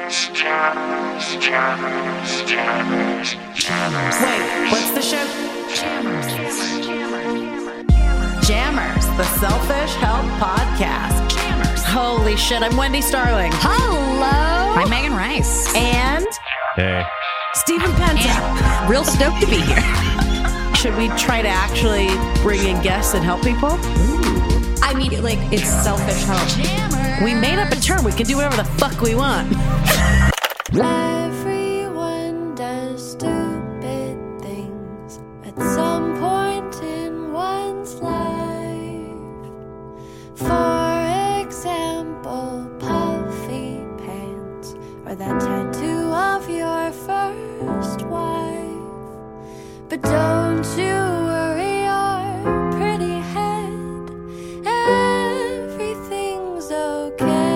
Wait, what's the show? Jammers, the Selfish Help Podcast. Jammers. Holy shit, I'm Wendy Starling. Hello. I'm Megan Rice. And Hey. Stephen Penta. And real stoked to be here. Should we try to actually bring in guests and help people? I mean, like, it's selfish help. We made up a term. We can do whatever the fuck we want. Everyone does stupid things at some point in one's life. For example, puffy pants or that tattoo of your first wife. But don't you worry your pretty head, everything's okay.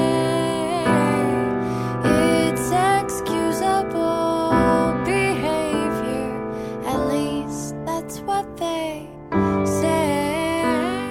It's excusable behavior, at least that's what they say.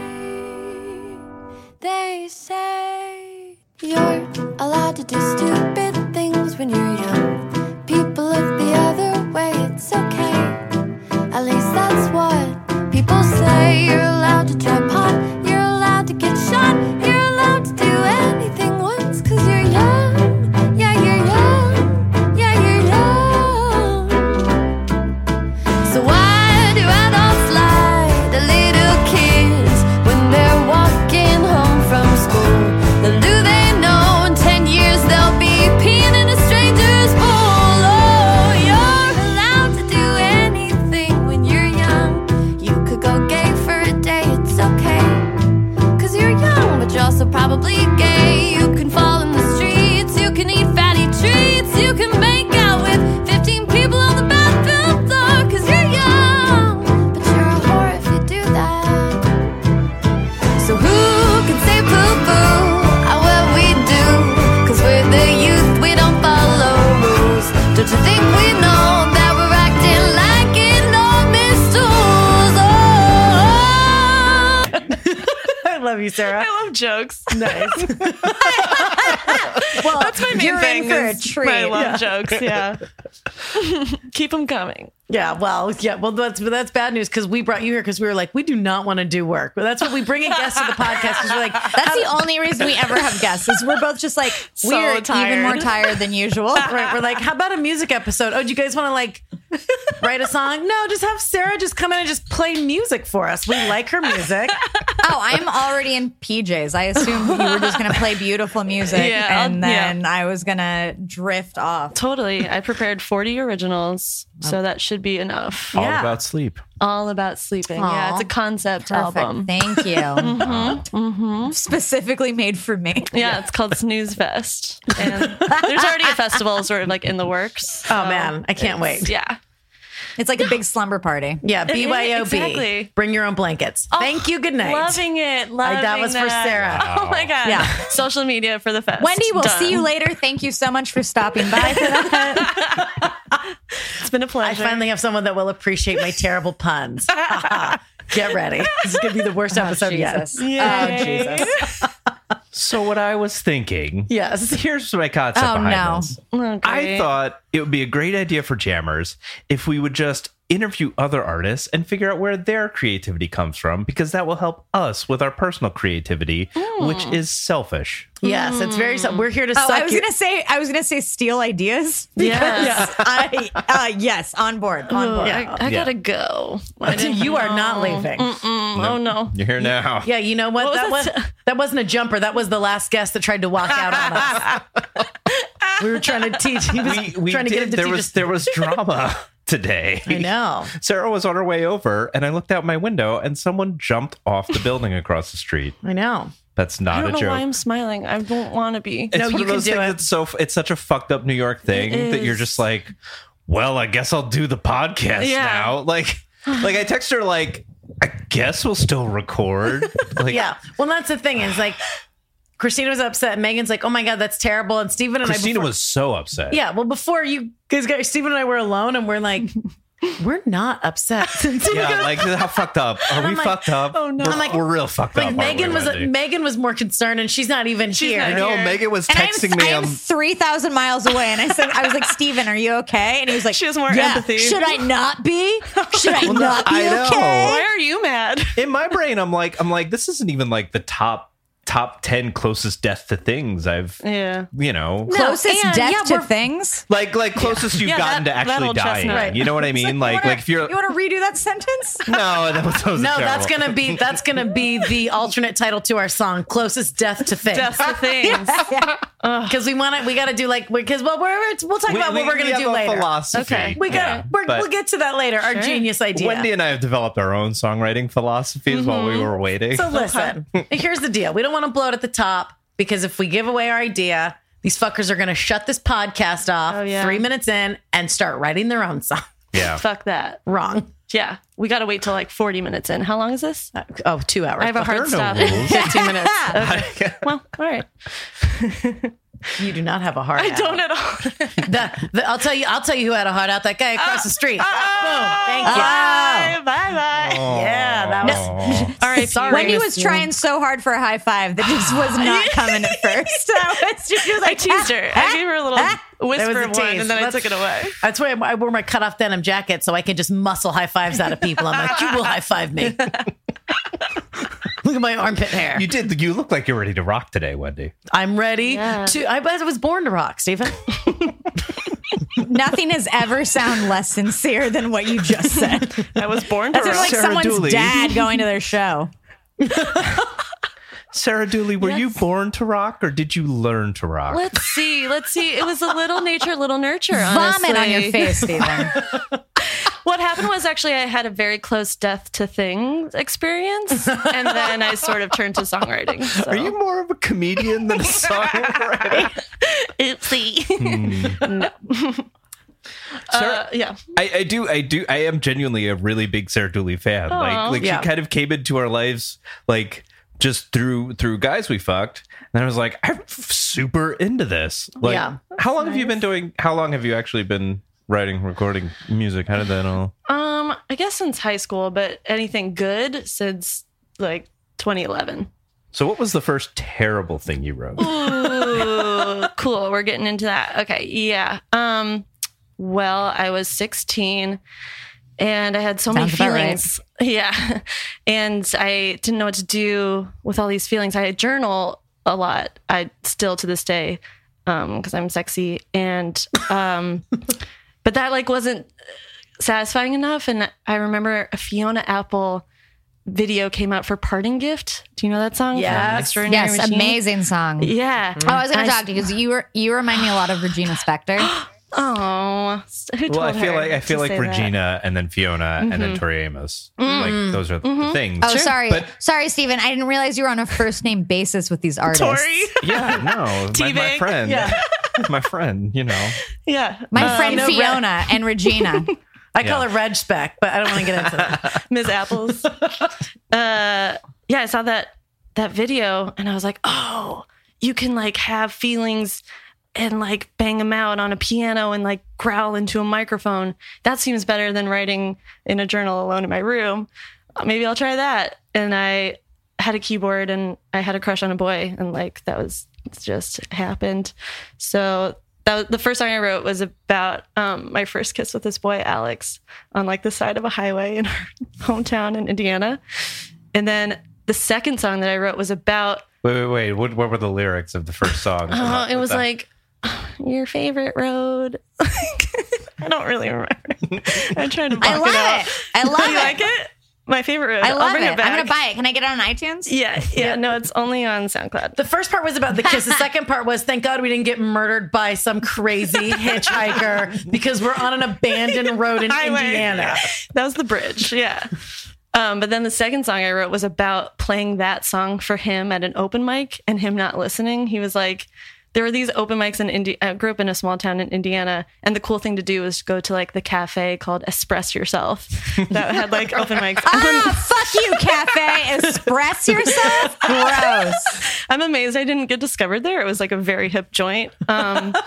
They say you're allowed to do stupid things when you're young. People look the other way, it's okay. At least that's what people say. You're allowed to try pot, you're allowed to get shot, you're allowed to do anything once, 'cause you're young. Yeah, you're young. Yeah, you're young. So why do adults lie to little kids when they're walking home from school? Little do they know in 10 years they'll be peeing in a stranger's pool. Oh, you're allowed to do anything when you're young. You could go gay for a day, it's okay. 'Cause you're young, but you're also probably gay. You can fall in the streets, you can eat fatty treats, you can make out with 15 people on the bathroom floor. 'Cause you're young, but you're a whore if you do that. So who can say poo-poo? Well, we do, 'cause we're the youth, we don't follow rules. Don't you think we know that we're acting like enormous tools? Oh. I love you, Sarah. I love jokes. Nice. Well, That's my main you're thing. in for a is treat. I love jokes. Yeah. Keep them coming. Yeah, well, that's bad news because we brought you here because we were like, we do not want to do work. But that's what we bring in guests to the podcast because we're like, That's the only reason we ever have guests is we're both just like, So we're even tired. more tired than usual. right, we're like, how about a music episode? Oh, do you guys want to like write a song? No, just have Sarah just come in and just play music for us. We like her music. Oh, I'm already in PJs. I assumed you were just going to play beautiful music Yeah, and then I was going to drift off. Totally. I prepared 40 originals, so that should be enough. All Yeah. about sleep. All about sleeping. Aw. Yeah, it's a concept Perfect. album. Thank you. Specifically made for me. Yeah, it's called Snooze Fest. And there's already a festival sort of like in the works. Oh, man, I can't wait. Yeah. It's like a big slumber party. Yeah, BYOB. Exactly. Bring your own blankets. Thank you. Good night. Loving it. Loving that was for Sarah. Oh my God. Yeah. Social media for the fest. Wendy, we'll Done. see you later. Thank you so much for stopping by for that. It's been a I pleasure. finally have someone that will appreciate my terrible puns. Get ready. This is going to be the worst episode yet. Jesus. Oh, Jesus. So what I was thinking, Yes. here's my concept Oh, behind no. this. Okay. I thought it would be a great idea for jammers if we would just interview other artists and figure out where their creativity comes from, because that will help us with our personal creativity, which is selfish. Yes, it's very. We're here to Oh, suck. I was gonna say steal ideas. Yes. Yes, on board. I gotta go. I didn't You are know. not leaving. Oh no. You're here now. Yeah, you know what? That wasn't a jumper. That was the last guest that tried to walk out on us. We were trying to teach. He was We trying to get him did. to There teach was us. there was drama today. I know. Sarah was on her way over, and I looked out my window, and someone jumped off the building across the street. I know. That's I not don't a know joke. why I'm smiling. I don't want to be. It's No, one you of can those do things it. it's such a fucked up New York thing It that you're is. just like, well, I guess I'll do the podcast Yeah. now. Like I text her like, I guess we'll still record. Like, Yeah. Well, that's the thing is like, Christina was upset. Megan's like, oh my God, that's terrible. And Stephen and Christina I. was so upset. Yeah. Well, before you guys got Stephen and I were alone and we're like, we're not upset. Yeah, like how fucked up are we? I'm like, Fucked up? oh, no. we're, I'm like- we're real fucked up. Like Megan was more concerned, and she's not even here. not No, here. Megan was And texting me. I'm 3,000 miles away, and I was like, Steven, are you okay? And he was like, She has more yeah, empathy. Should I not be? Should I not be I know. okay? Why are you mad? In my brain, I'm like, this isn't even like the top 10 closest death to things I've, Yeah. Closest and, death yeah, to we're- things? like closest you've Yeah, gotten that- to that actually old dying. chestnut. You know what I mean? Like if you're You want to redo that sentence? no, that was No, terrible. that's gonna be the alternate title to our song, "Closest Death to Things." Death to things. Because we got to do like because we'll talk about what we're gonna do have a later. Philosophy. Okay. But We'll get to that later. Our genius idea. Wendy and I have developed our own songwriting philosophies while we were waiting. So listen, here's the deal. We don't want to blow it at the top because if we give away our idea, these fuckers are going to shut this podcast off Oh, yeah. 3 minutes in and start writing their own song. Yeah. Fuck that. Wrong. Yeah. We got to wait till like 40 minutes in. How long is this? 2 hours. I have a hard There are stop. no rules. 15 minutes. Okay. Well, all right. You do not have a heart. I out. don't at all. I'll tell you who had a heart out. That guy across the street. Boom. Thank you. Bye. Bye. Yeah, that was. All right. Sorry. Wendy Miss was Sue. trying so hard for a high five that just was not coming at first. She was I like, teased her. I gave her a little whisper There of was a one, tease. and then I That's- took it away. That's why I wore my cutoff denim jacket so I can just muscle high fives out of people. I'm like, you will high five me. Look at my armpit hair. You did. You look like you're ready to rock today, Wendy. I'm ready Yeah. to. I was born to rock, Stephen. nothing has ever sounded less sincere than what you just said. I was born to That's like Sarah someone's Dooley. dad going to their show. Sarah Dooley, were you born to rock or did you learn to rock? Let's see. It was a little nature, little nurture. Vomit on honestly. your face, Stephen. What happened was actually I had a very close death to things experience, and then I sort of turned to songwriting. So. Are you more of a comedian than a songwriter? Oopsie. No. Sarah, Yeah. I am genuinely a really big Sarah Dooley fan. Like Yeah. she kind of came into our lives like just through guys we fucked. And I was like, I'm super into this. Like, Yeah. how long have you actually been writing, recording music? How did that all? I guess since high school, but anything good since like 2011. So what was the first terrible thing you wrote? Ooh, cool. We're getting into that. Okay. Yeah. Well, I was 16 and I had so many Sounds about right. feelings. Yeah. And I didn't know what to do with all these feelings. I journal a lot. I still to this day, because I'm sexy. And, but that like wasn't satisfying enough. And I remember a Fiona Apple video came out for Parting Gift. Do you know that song? Yes. From Extraordinary Yes, Machine? amazing song. Yeah. Oh, I was going I- to talk to you because you remind me a lot of Regina Spektor. Oh, who told Well, I her feel to like say that? Regina and then Fiona and then Tori Amos. Like those are the things. Oh, sorry. But Sorry, Stephen. I didn't realize you were on a first name basis with these artists. Tori. yeah, no, my Teabag. friend. Yeah. My friend, you know. Yeah. My friend you know, Fiona and Regina. I call Yeah. her Reg Spec, but I don't want to get into that. Ms. Apples. Yeah, I saw that video and I was like, oh, you can like have feelings and like bang them out on a piano and like growl into a microphone. That seems better than writing in a journal alone in my room. Maybe I'll try that. And I had a keyboard and I had a crush on a boy and like it just happened. So that was, the first song I wrote was about my first kiss with this boy, Alex, on like the side of a highway in our hometown in Indiana. And then the second song that I wrote was about, Wait. What were the lyrics of the first song? it was like, your favorite road. I don't really remember. I'm trying to block I love out. it. I love You it. like it? My favorite road. I I'll love bring it. it back. I'm going to buy it. Can I get it on iTunes? Yeah. No, it's only on SoundCloud. The first part was about the kiss. The second part was, thank God we didn't get murdered by some crazy hitchhiker because we're on an abandoned road in Highway. Indiana. That was the bridge. Yeah. But then the second song I wrote was about playing that song for him at an open mic and him not listening. He was like, there were these open mics in India. I grew up in a small town in Indiana, and the cool thing to do was go to like the cafe called Express Yourself that had like open mics. Fuck you, cafe. Express yourself. Gross. I'm amazed I didn't get discovered there. It was like a very hip joint.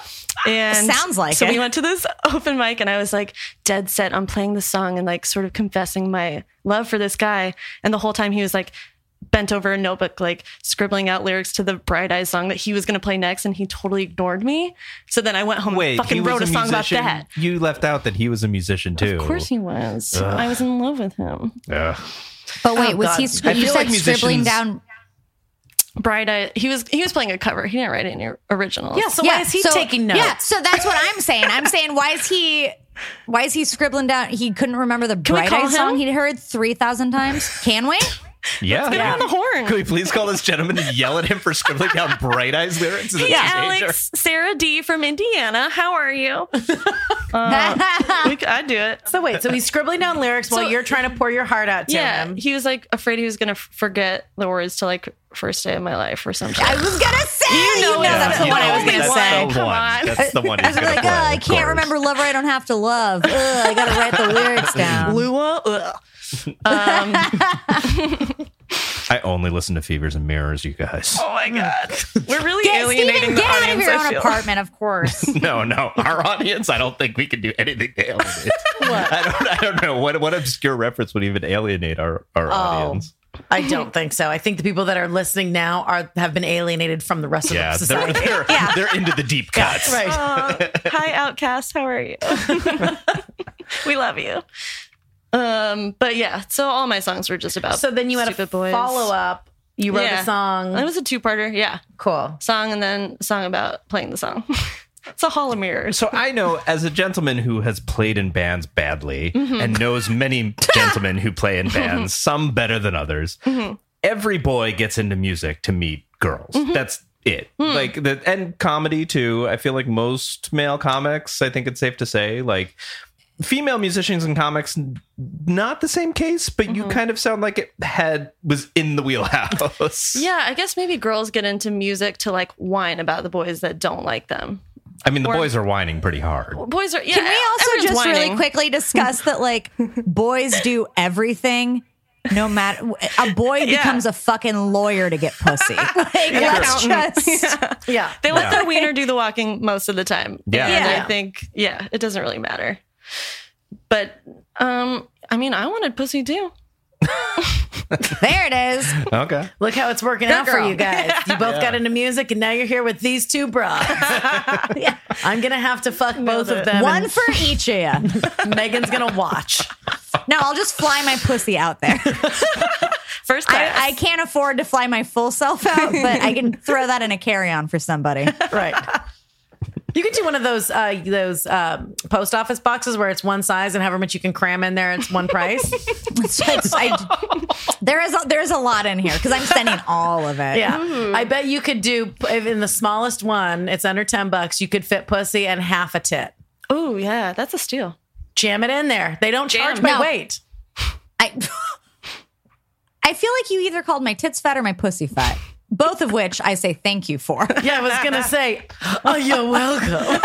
And Sounds like so it. we went to this open mic and I was like dead set on playing the song and like sort of confessing my love for this guy. And the whole time he was like bent over a notebook, like scribbling out lyrics to the Bright Eyes song that he was going to play next. And he totally ignored me. So then I went home and he fucking was wrote a song about musician? that. You left out that he was a musician too. Of course he was. I was in love with him. Ugh. But wait, Oh, was God. he? I You feel said like scribbling musicians- down. Bright Eye. He was playing a cover. He didn't write any originals. Yeah, so why is he taking notes? Yeah, so that's what I'm saying. I'm saying why is he scribbling down? He couldn't remember the we Bright call Eyes him? song he'd heard 3,000 times. Can we? Yeah. Get on the horn. Can we please call this gentleman and yell at him for scribbling down Bright Eyes lyrics? As a Hey, teenager? Alex, Sarah D from Indiana. How are you? I'd do it. So wait, so he's scribbling down lyrics while So- you're trying to pour your heart out to Yeah, him. he was like afraid he was gonna forget the words to like First Day of My Life or something. I was gonna say. You know that's the one I was gonna that's say. The Come one. on. That's the one he's I was gonna like, play, I of can't course. remember Lover I Don't Have to Love. I gotta write the lyrics down. Lua. Ugh. I only listen to Fevers and Mirrors, you guys. Oh my god, we're really Get, alienating Steven, the get out of audience. your I own feel. apartment, of course. No, our audience. I don't think we can do anything to alienate. I don't know what obscure reference would even alienate our audience. I don't think so. I think the people that are listening now have been alienated from the rest of Yeah, the society. they're into the deep cuts. Right. Hi, Outcast. How are you? We love you. But yeah, so all my songs were just about. So then you had a stupid boys. follow up. You wrote Yeah. a song. It was a two-parter. Yeah, Cool. song and then a song about playing the song. It's a hall of mirrors. So I know, as a gentleman who has played in bands badly and knows many gentlemen who play in bands, some better than others, every boy gets into music to meet girls. That's it. Like and comedy too. I feel like most male comics, I think it's safe to say, like female musicians and comics, not the same case, but you kind of sound like it was in the wheelhouse. Yeah, I guess maybe girls get into music to like whine about the boys that don't like them. I mean, the boys are whining pretty hard. Boys are. Yeah, Can we also everyone's just whining. really quickly discuss that, like, boys do everything? No matter, a boy becomes a fucking lawyer to get pussy. Like, let's just. Yeah. They let their wiener do the walking most of the time. Yeah. And Yeah. I think, it doesn't really matter. But, I mean, I wanted pussy too. There it is. Okay. Look how it's working out for girl. you guys. You both got into music, and now you're here with these two bras. I'm gonna have to fuck both of them. One for each of you. and Megan's gonna watch. No, I'll just fly my pussy out there. First class. I can't afford to fly my full self out, but I can throw that in a carry-on for somebody. Right. You could do one of those post office boxes where it's one size and however much you can cram in there, it's one price. There is a lot in here because I'm sending all of it. Yeah. I bet you could do in the smallest one, it's under $10. You could fit pussy and half a tit. Oh, yeah, that's a steal. Jam it in there. They don't charge Jam. by No. weight. I feel like you either called my tits fat or my pussy fat. Both of which I say thank you for. Yeah, I was gonna say, oh, you're welcome.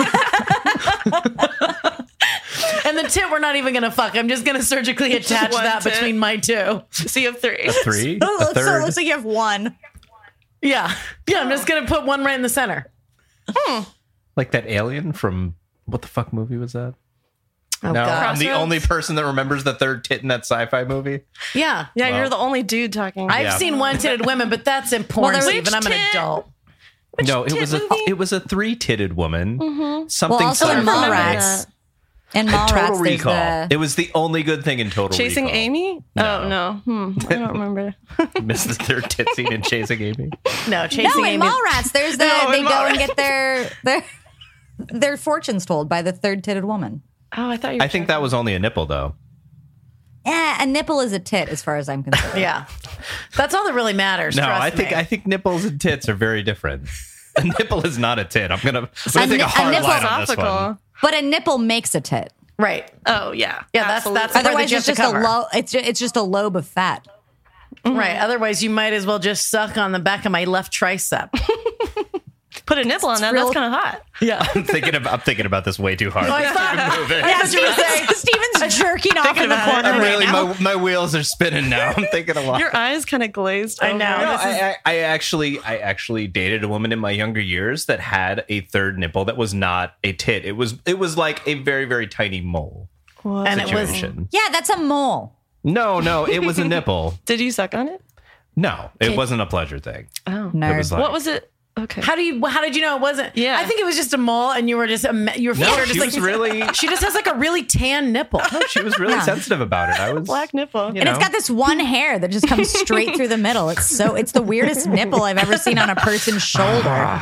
And the tit, we're not even gonna fuck. I'm just gonna surgically attach One that tit. between my two. So you have three. Three? So A it third? looks like you have one. Yeah, I'm just gonna put one right in the center. Like that alien from what the fuck movie was that? Oh No, God. I'm the only person that remembers the third tit in that sci-fi movie. Yeah, Yeah, Wow. you're the only dude talking. I've Yeah. seen one-titted women, but that's in porn, there's- Stephen. I'm an Which tit? adult. No, it tit was movie? it was a three-titted woman. Well, Something also in sci-fi. Mallrats. In Total Mallrats, there's Recall. the... It was the only good thing in Total Chasing Recall. Amy? No. Oh, no. I don't remember. Missed the third tit scene in Chasing Amy. No, chasing No, in Amy. Mallrats, there's the No, they in go and Mallrats. get their fortunes told by the third-titted woman. Oh, I thought you were I think that was only a nipple, though. A nipple is a tit, as far as I'm concerned. Yeah, that's all that really matters. No, trust I me. think nipples and tits are very different. A nipple is not a tit. I'm gonna take a a hard nipple- line on this one. philosophical. But a nipple makes a tit. right. Oh, yeah. Yeah, that's Absolutely. where the Otherwise, you it's have to just a cover. low. It's just a lobe of fat. Right. Otherwise, you might as well just suck on the back of my left tricep. put a nipple on that. real- That's kind of hot. Yeah. I'm thinking about this way too hard. I thought, Move it. I thought you were saying, Steven's jerking off in the about it. corner right Really, now. my wheels are spinning now. I'm thinking a lot. Your eyes kind of glazed. I over. know. No, This is- I actually dated a woman in my younger years that had a third nipple that was not a tit. It was like a very, very tiny mole and it was, situation. Yeah, that's a mole. No, it was a nipple. Did you suck on it? No, it wasn't a pleasure thing. Oh, Nerd. It was like, what was it? Okay. how did you know it wasn't? Yeah. I think it was just a mole and you were just, you were no, just she like, was really, she just has like a really tan nipple. she was really Yeah. sensitive about it. I was Black nipple. you And it's know. got this one hair that just comes straight through the middle. It's the weirdest nipple I've ever seen on a person's shoulder.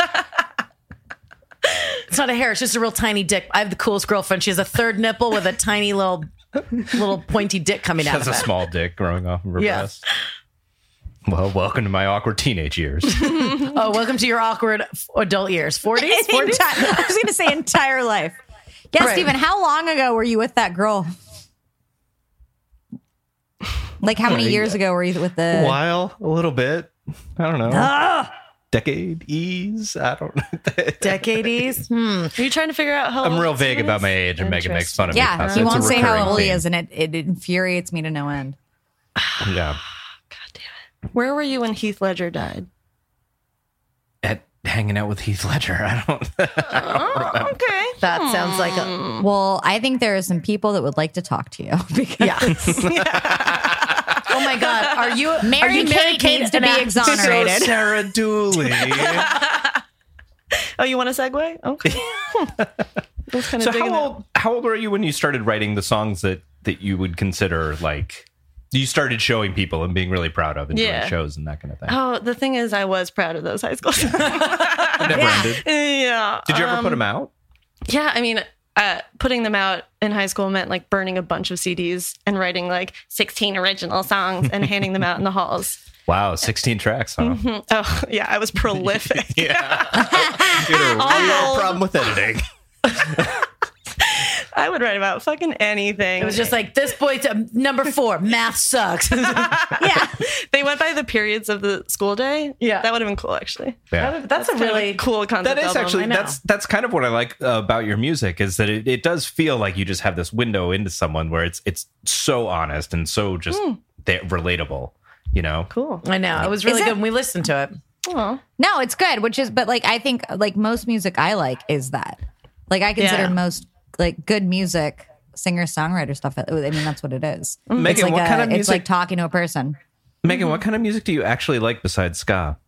It's not a hair. It's just a real tiny dick. I have the coolest girlfriend. She has a third nipple with a tiny little pointy dick coming She out has of a it. small dick growing off of her Yeah. breast. Well, welcome to my awkward teenage years. Oh, welcome to your awkward adult years. 40s? 40s? I was going to say entire life. Yeah, Right. Steven, how long ago were you with that girl? Like how many years ago were you with the... While a little bit, I don't know. Ah! Decade ease. I don't know. Decades? Are you trying to figure out how I'm old real he vague is? about my age, and Megan makes fun of me. Yeah, constantly. he It's a won't say how recurring old he theme. is, and it infuriates me to no end. Yeah. Where were you when Heath Ledger died? At hanging out with Heath Ledger. I don't. Okay. That sounds like a... Well, I think there are some people that would like to talk to you because Yeah. Oh my God. Are you Mary Mary Kate needs to be and exonerated. So Sarah Dooley. Oh, you want a segue? Okay. I was kind So of digging how old were you when you started writing the songs that you would consider like you started showing people and being really proud of and doing Yeah. shows and that kind of thing? Oh, the thing is, I was proud of those high school songs. It never ended. Yeah. Did you ever put them out? Yeah, I mean, putting them out in high school meant like burning a bunch of CDs and writing like 16 original songs and handing them out in the halls. Wow, 16 tracks, huh? Oh, yeah, I was prolific. Yeah. You had a real problem with editing. I would write about fucking anything. It was just like, this boy, number 4, math sucks. yeah. They went by the periods of the school day. Yeah. That would have been cool, actually. Yeah. That's a really Cool concept That is album. actually I know. that's kind of what I like about your music is that it does feel like you just have this window into someone where it's so honest and so just relatable, you know? cool. I know. It was really Is good that- when we listened to it. Aw. No, it's good, but like I think like most music I like is that. Like I consider Yeah. most like good music, singer-songwriter stuff. I mean, that's what it is. Megan, it's like what kind of it's music- like talking to a person. Megan, what kind of music do you actually like besides ska?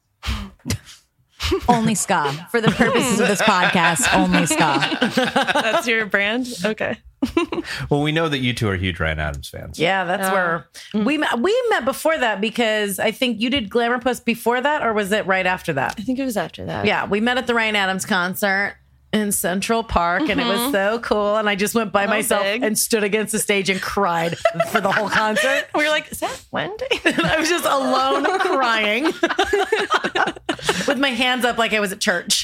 Only ska. For the purposes of this podcast, only ska. That's your brand? Okay. Well, we know that you two are huge Ryan Adams fans. Yeah, that's where we met before that because I think you did Glamour Puss before that, or was it right after that? I think it was after that. Yeah, we met at the Ryan Adams concert in Central Park, and it was so cool. And I just went by myself big. and stood against the stage and cried for the whole concert. We were like, is that Wendy? And I was just alone crying with my hands up like I was at church.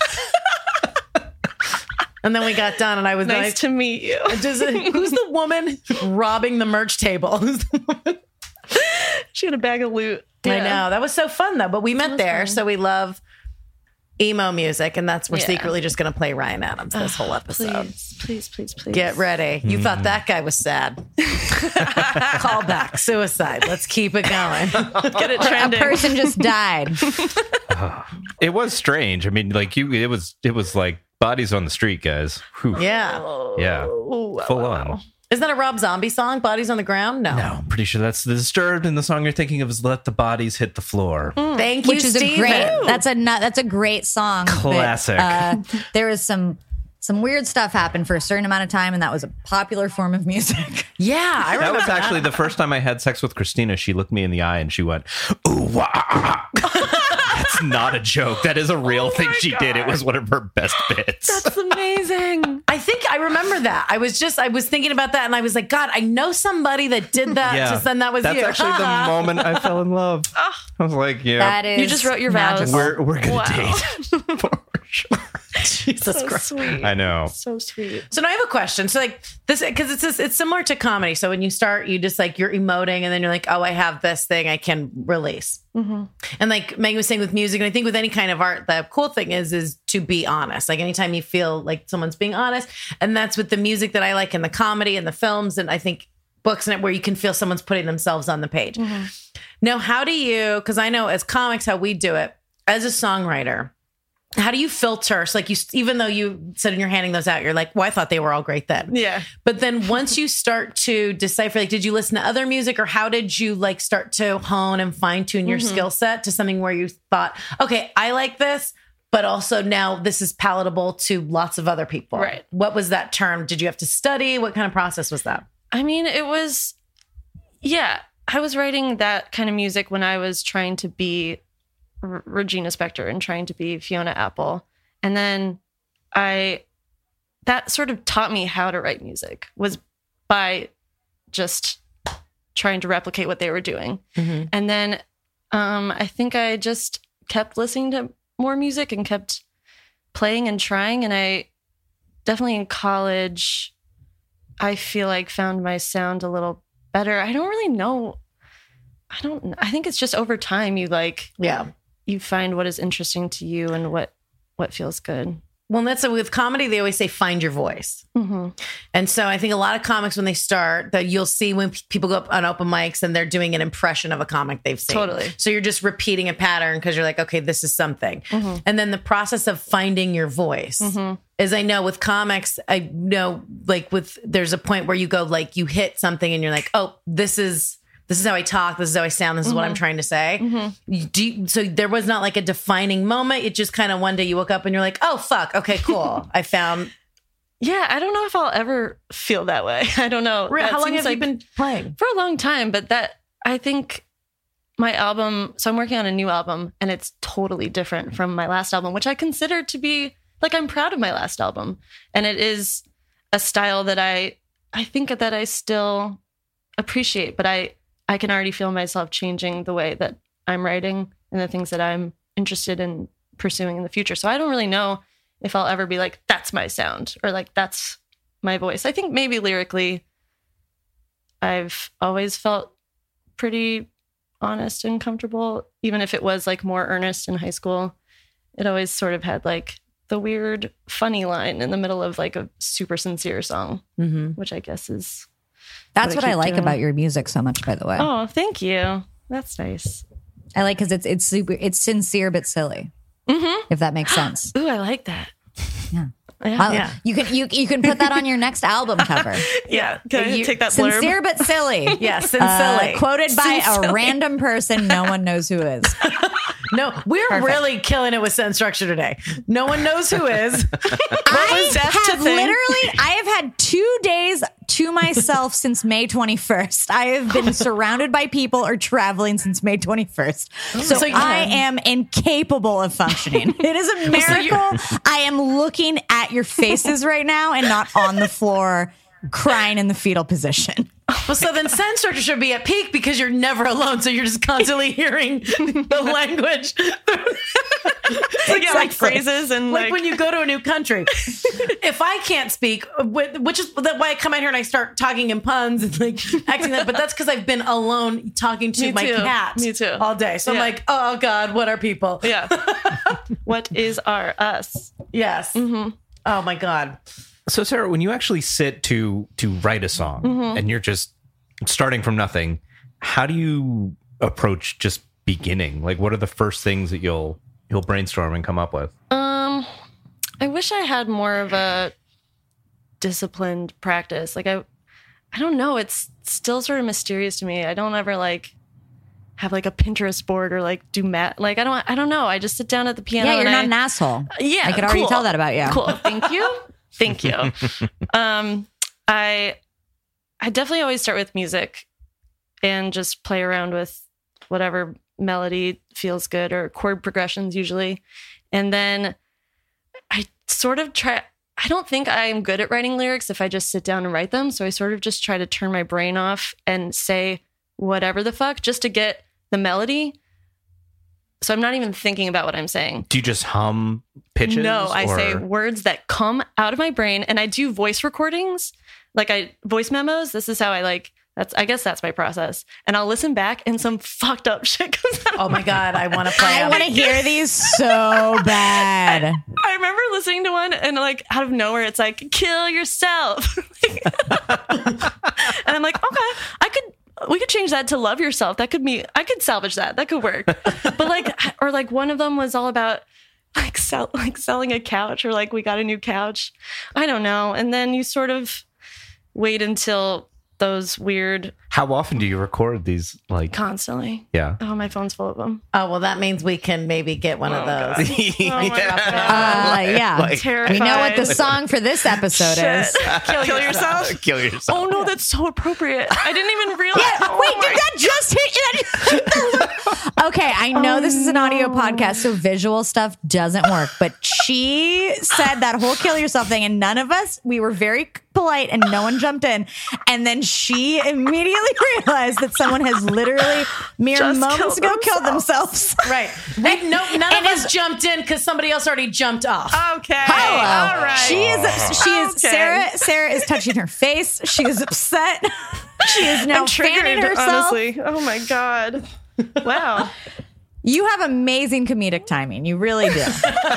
And then we got done, and I was Nice to meet you. who's the woman robbing the merch table? Who's the woman? She had a bag of loot. I know. That was so fun, though. But we met there, so we love emo music, and we're Yeah. secretly just going to play Ryan Adams this whole episode. Please. Get ready. You thought that guy was sad. Call back. Suicide. Let's keep it going. Get it A trending. person just died. It was strange. I mean, like it was like bodies on the street, guys. Whew. Yeah. Yeah. Ooh, Full on. Isn't that a Rob Zombie song? Bodies on the Ground? No. No, I'm pretty sure that's the Disturbed, and the song you're thinking of is "Let the Bodies Hit the Floor." Thank you, Which is Steven. that's a great song. but, Classic. there was some weird stuff happened for a certain amount of time, and that was a popular form of music. Yeah, I That remember was actually the first time I had sex with Christina. She looked me in the eye and she went, "Ooh, wah, ah, ah." That's not a joke. That is a real thing she did. It was one of her best bits. That's amazing. I think I remember that. I was thinking about that, and I was like, God, I know somebody that did that. Just then that was That's you. actually the moment I fell in love. I was like, yeah, That is You just wrote your vows. magical. we're gonna Wow. date for sure. Jesus So Christ. sweet. I know. So sweet. So now I have a question. So like this, because it's similar to comedy. So when you start, you just like you're emoting, and then you're like, oh, I have this thing I can release. And like Megan was saying with music, and I think with any kind of art, the cool thing is to be honest. Like anytime you feel like someone's being honest, and that's with the music that I like, and the comedy and the films, and I think books and it, where you can feel someone's putting themselves on the page. Now, how do you? Because I know as comics how we do it as a songwriter. How do you filter? So like you, even though you said when you're handing those out, you're like, well, I thought they were all great then. Yeah. But then once you start to decipher, like, did you listen to other music, or how did you like start to hone and fine tune your skill set to something where you thought, okay, I like this, but also now this is palatable to lots of other people. Right. What was that term? Did you have to study? What kind of process was that? I mean, it was, yeah, I was writing that kind of music when I was trying to be Regina Spektor and trying to be Fiona Apple. And then that sort of taught me how to write music, was by just trying to replicate what they were doing. And then I think I just kept listening to more music and kept playing and trying. And I definitely in college, I feel like found my sound a little better. I don't really know. I think it's just over time you like, you find what is interesting to you and what feels good. Well, that's with comedy, they always say, find your voice. And so I think a lot of comics, when they start, that you'll see when people go up on open mics and they're doing an impression of a comic they've seen. Totally. So you're just repeating a pattern because you're like, okay, this is something. And then the process of finding your voice is, I know with comics, I know like there's a point where you go like, you hit something and you're like, oh, this is how I talk. This is how I sound. This is what I'm trying to say. So there was not like a defining moment. It just kind of one day you woke up and you're like, oh, fuck. Okay, cool. I found. Yeah, I don't know if I'll ever feel that way. I don't know. How long have you been playing? For a long time. But I think my album, so I'm working on a new album and it's totally different from my last album, which I consider to be like, I'm proud of my last album. And it is a style that I think that I still appreciate, but I can already feel myself changing the way that I'm writing and the things that I'm interested in pursuing in the future. So I don't really know if I'll ever be like, that's my sound, or like, that's my voice. I think maybe lyrically, I've always felt pretty honest and comfortable, even if it was like more earnest in high school. It always sort of had like the weird, funny line in the middle of like a super sincere song, which I guess is... That's what I keep like doing. about your music so much, by the way. Oh, thank you. That's nice. I like because it's sincere but silly. If that makes sense. Ooh, I like that. Yeah. Yeah. You can put that on your next album cover. Yeah. Can I take that blurb? Sincere but silly. Yes, silly. Quoted by a random person no one knows who is. No, we're really killing it with sentence structure today. No one knows who is. I have had 2 days to myself since May 21st. I have been surrounded by people or traveling since May 21st. So I am incapable of functioning. It is a miracle. I am looking at your faces right now and not on the floor crying in the fetal position. Well, so then sentence structure should be at peak because you're never alone. So you're just constantly hearing the language. Like phrases and like when you go to a new country. If I can't speak, which is why I come out here and I start talking in puns and like acting that, but that's because I've been alone talking to my cat all day. So I'm like, oh God, what are people? Yeah. What is our us? Yes. Oh my God. So Sarah, when you actually sit to write a song and you're just starting from nothing, how do you approach just beginning? Like, what are the first things that you'll brainstorm and come up with? I wish I had more of a disciplined practice. Like I don't know. It's still sort of mysterious to me. I don't ever like have like a Pinterest board or like do math. Like I don't know. I just sit down at the piano. Yeah, you're not an asshole. Yeah, I could already tell that about you. Cool. Thank you. Thank you. I definitely always start with music and just play around with whatever melody feels good or chord progressions usually. And then I sort of try, I don't think I'm good at writing lyrics if I just sit down and write them. So I sort of just try to turn my brain off and say whatever the fuck just to get the melody So I'm not even thinking about what I'm saying. Do you just hum pitches? No, I say words that come out of my brain, and I do voice recordings, voice memos. This is how I guess that's my process. And I'll listen back and some fucked up shit comes out. Oh my God, I want to play. I want to hear these so bad. I remember listening to one and out of nowhere, it's like, kill yourself. And I'm like, okay, we could change that to love yourself. That could be, I could salvage that. That could work. But one of them was all about selling a couch, or we got a new couch. I don't know. And then you sort of wait until those weird. How often do you record these? Constantly. Yeah. Oh, my phone's full of them. Oh, well, that means we can maybe get one of those. Yeah. Terrified. We know what the song for this episode is. Kill yourself. Kill yourself. Oh no, that's so appropriate. I didn't even realize. Yeah, wait, did that just hit you? Okay, I know this is an audio podcast, so visual stuff doesn't work. But she said that whole kill yourself thing, and none of us, we were very polite and no one jumped in. And then she immediately realized that someone has literally moments ago killed themselves. Right. None of us jumped in because somebody else already jumped off. Okay. Hello. All right. She is Sarah is touching her face. She is upset. She is now fanning herself. Honestly. Oh my God. Wow. You have amazing comedic timing. You really do.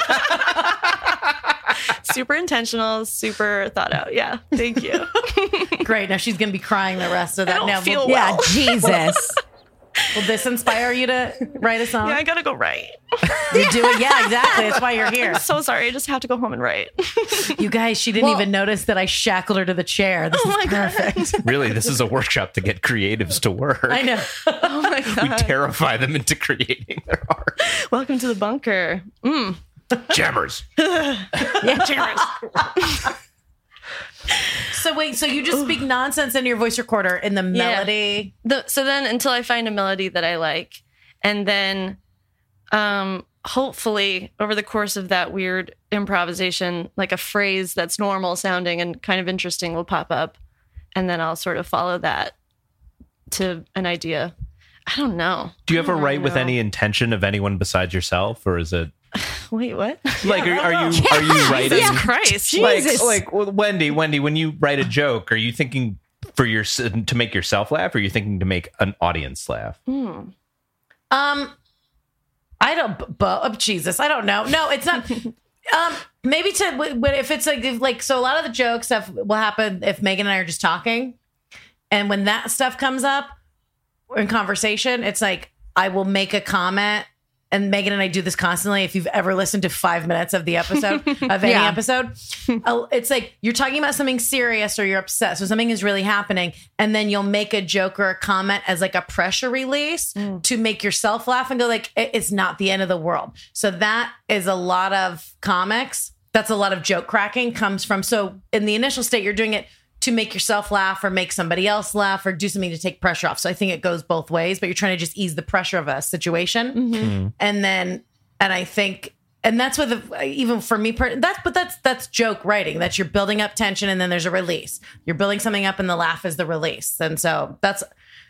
Super intentional, super thought out. Yeah. Thank you. Great. Now she's going to be crying the rest of that. I don't now, feel Yeah, well. Jesus. will this inspire you to write a song? Yeah, I gotta go write. You do it. Yeah, exactly. That's why you're here. I'm so sorry. I just have to go home and write. You guys, she didn't even notice that I shackled her to the chair. This is perfect. Really, this is a workshop to get creatives to work. I know. Oh my God. We terrify them into creating their art. Welcome to the bunker. Jammers. Yeah, jammers. So wait, so you just speak nonsense into your voice recorder in the melody? So then until I find a melody that I like, and then hopefully over the course of that weird improvisation, like a phrase that's normal sounding and kind of interesting will pop up, and then I'll sort of follow that to an idea. I don't know. Do you ever write with any intention of anyone besides yourself, or is it? Wait, what? Like, are you writing? Jesus Christ. Like Wendy, when you write a joke, are you thinking to make yourself laugh, or are you thinking to make an audience laugh? I don't. Jesus, I don't know. No, it's not. Maybe if it's like so. A lot of the joke stuff will happen if Megan and I are just talking, and when that stuff comes up in conversation, it's like I will make a comment. And Megan and I do this constantly. If you've ever listened to 5 minutes of the episode, of any episode, it's like you're talking about something serious or you're upset. So something is really happening. And then you'll make a joke or a comment as like a pressure release to make yourself laugh and go like, it's not the end of the world. So that is a lot of comics. That's a lot of joke cracking comes from. So in the initial state, you're doing it to make yourself laugh or make somebody else laugh or do something to take pressure off. So I think it goes both ways, but you're trying to just ease the pressure of a situation. And I think, and that's what even for me, that's joke writing. That's you're building up tension and then there's a release. You're building something up and the laugh is the release. And so that's,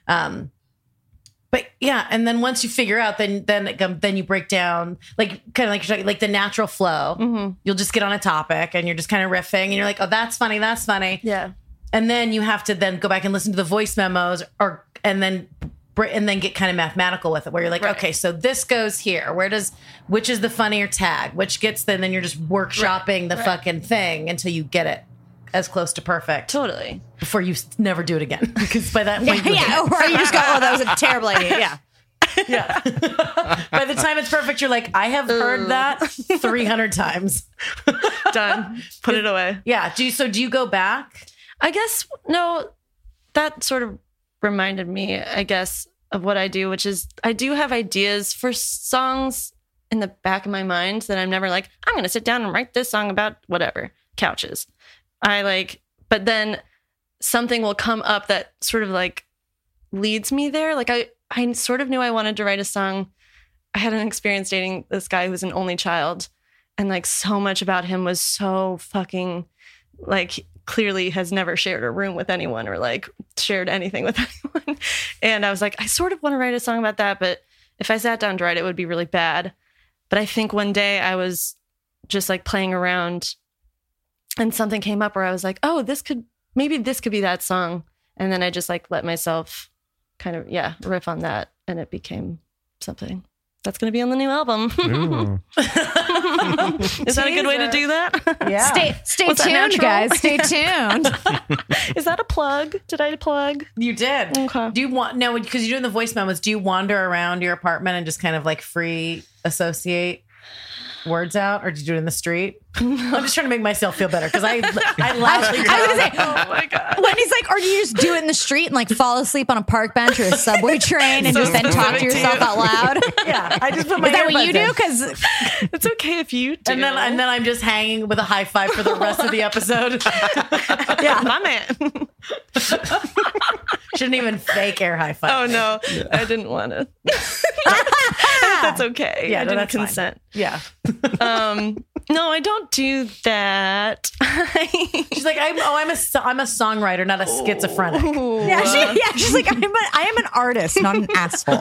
but yeah. And then once you figure out, then you break down like kind of like you're talking, like the natural flow. You'll just get on a topic and you're just kind of riffing and you're like, oh, that's funny. That's funny. Yeah. And then you have to then go back and listen to the voice memos and then get kind of mathematical with it where you're like, okay, so this goes here. Which is the funnier tag, which gets then you're just workshopping the fucking thing until you get it as close to perfect. Totally. Before you never do it again. Because by that point, or you just go, oh, that was a terrible idea. Yeah. Yeah. By the time it's perfect, you're like, I have heard that 300 times. Done. Put it away. Yeah. Do you go back? I guess, no, that sort of reminded me, I guess, of what I do, which is I do have ideas for songs in the back of my mind that I'm never like, I'm going to sit down and write this song about whatever, couches. But then something will come up that sort of like leads me there. Like I sort of knew I wanted to write a song. I had an experience dating this guy who was an only child, and like so much about him was so fucking like clearly has never shared a room with anyone or like shared anything with anyone. And I was like, I sort of want to write a song about that, but if I sat down to write, it would be really bad. But I think one day I was just like playing around and something came up where I was like, oh, maybe this could be that song. And then I just like let myself kind of, riff on that. And it became something that's going to be on the new album. Is that a good way to do that? Yeah. Stay tuned, guys. Stay tuned. Is that a plug? Did I plug? You did. Okay. Do you want, no, because you're doing the voice memos, do you wander around your apartment and just kind of like free associate words out, or did you do it in the street? I'm just trying to make myself feel better because I loudly. I was gonna say, Oh my God. Wendy's like, or do you just do it in the street and like fall asleep on a park bench or a subway train and just then talk to yourself out loud? Yeah, I just put my. Is that what you earbuds do? in. Because It's okay if you do. And then I'm just hanging with a high five for the rest of the episode. yeah, my man. Shouldn't even fake air high five. Oh no, I didn't want to. That's okay. Yeah, I no, didn't that's fine. consent. Yeah. No, I don't do that. She's like, I'm a songwriter, not a schizophrenic. she's like, I am an artist, not an asshole.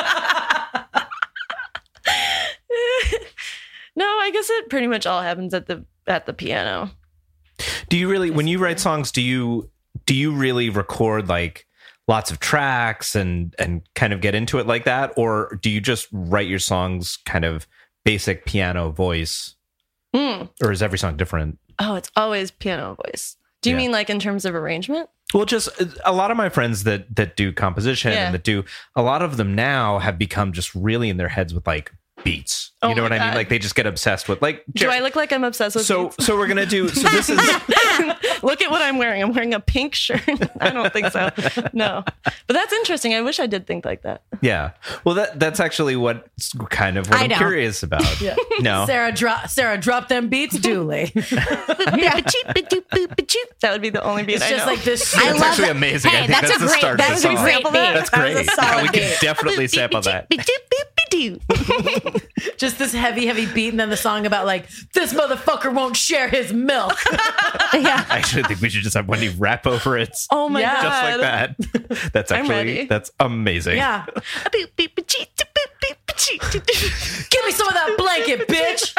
No, I guess it pretty much all happens at the piano. Do you really, when you write songs, do you really record like lots of tracks and kind of get into it like that? Or do you just write your songs kind of basic piano voice? Or is every song different? Oh, it's always piano voice. Do you mean like in terms of arrangement? Well, just a lot of my friends that do composition and that do, a lot of them now have become just really in their heads with like beats. You know what I mean? Like they just get obsessed with like. Do I look like I'm obsessed with beats? So we're gonna do. So this is. Look at what I'm wearing. I'm wearing a pink shirt. I don't think so. No, but that's interesting. I wish I did think like that. Yeah. Well, that's actually what's kind of what I'm curious about. Yeah. No. Sarah, drop them beats, Dooley. That would be the only beat It's I just know. like this. I That's love actually it. amazing. Hey, I think that's the start that of was the a song. great beat. That's great. That was a solid We can beat. definitely sample that. Just this heavy beat, and then the song about like this motherfucker won't share his milk. Yeah. I actually think we should just have Wendy rap over it. Oh my Yeah. God. Just like that. That's I'm ready. that's amazing. Yeah. Give me some of that blanket, bitch.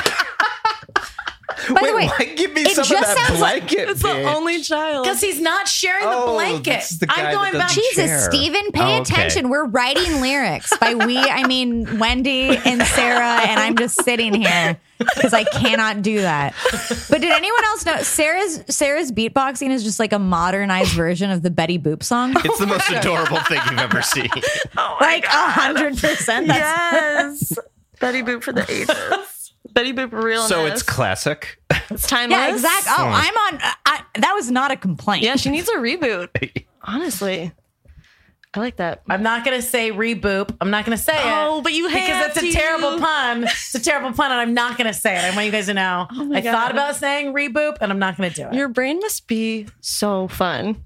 By the way, why give me it some of just that sounds like- blanket? It's the bitch? only child. Because he's not sharing the blanket. this is the guy I'm going that back. doesn't Jesus, share. Stephen, pay Oh, okay. attention. We're writing lyrics. By we, I mean Wendy and Sarah, and I'm just sitting here because I cannot do that. But did anyone else know Sarah's beatboxing is just like a modernized version of the Betty Boop song? It's the most adorable thing you've ever seen. Like 100%. Yes. Betty Boop for the ages. Betty Boop realness. So it's classic. It's timeless. Yeah, exactly. Oh, I'm on. That was not a complaint. Yeah, she needs a reboot. Honestly. I like that. I'm not going to say reboop. I'm not going to say it. Oh, but you have because it's a terrible pun. It's a terrible pun, and I'm not going to say it. I want you guys to know. I thought about saying reboop, and I'm not going to do it. Your brain must be so fun.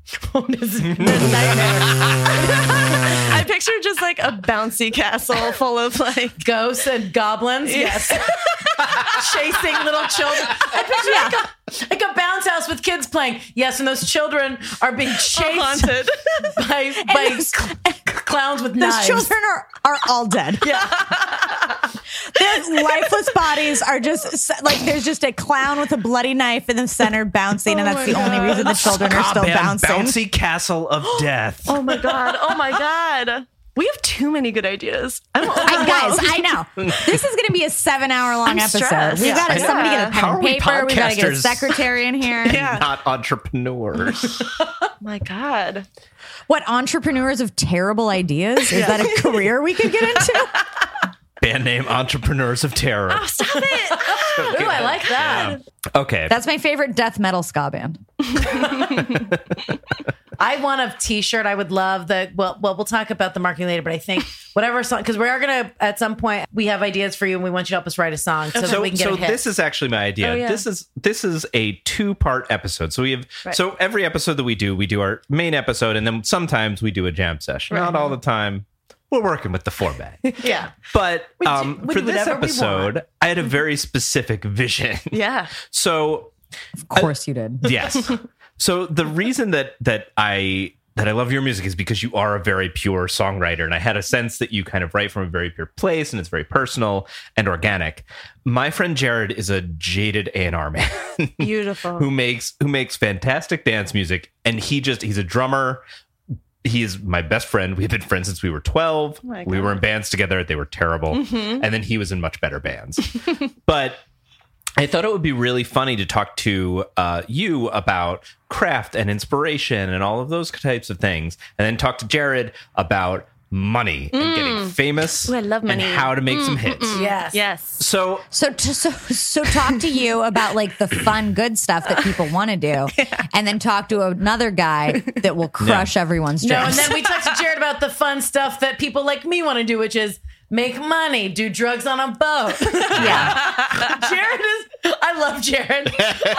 I picture just like a bouncy castle full of like ghosts and goblins. Yes. Chasing little children. I picture like a bounce house with kids playing. Yes, and those children are being chased haunted. by clowns with knives. Those children are all dead. Yeah. Their lifeless bodies are just like there's just a clown with a bloody knife in the center bouncing, and that's the only reason the children are still bouncing. Bouncy castle of death. Oh my God. Oh my God. We have too many good ideas. Guys, I know. This is going to be a 7-hour long episode. stressed. We've got Yeah. somebody get a pen How are and we paper. We got to get a podcasters? secretary in here. Yeah. Not entrepreneurs. Oh my God. What, entrepreneurs of terrible ideas? Is that a career we could get into? Band name Entrepreneurs of Terror. Stop it. Ooh, I like that. Okay. That's my favorite death metal ska band. I want a t-shirt. I would love we'll talk about the marketing later, but I think whatever song, because we are going to, at some point, we have ideas for you and we want you to help us write a song so that we can get a hit. This is actually my idea. Oh, yeah. This is a 2-part episode. So we have so every episode that we do our main episode, and then sometimes we do a jam session. Not all the time. We're working with the format. Yeah. But we for do this whatever we episode, want. I had a very specific vision. Yeah. So Of course you did. yes. So the reason that I that I love your music is because you are a very pure songwriter. And I had a sense that you kind of write from a very pure place and it's very personal and organic. My friend Jared is a jaded A&R man. Beautiful. who makes fantastic dance music. And he's a drummer. He is my best friend. We've been friends since we were 12. Oh we were in bands together. They were terrible. And then he was in much better bands. But I thought it would be really funny to talk to you about craft and inspiration and all of those types of things. And then talk to Jared about money and getting famous. Ooh, I love money. And how to make some hits. Yes. So talk to you about like the fun, good stuff that people want to do, and then talk to another guy that will crush everyone's dreams. No, and then we talk to Jared about the fun stuff that people like me want to do, which is make money, do drugs on a boat. I love Jared.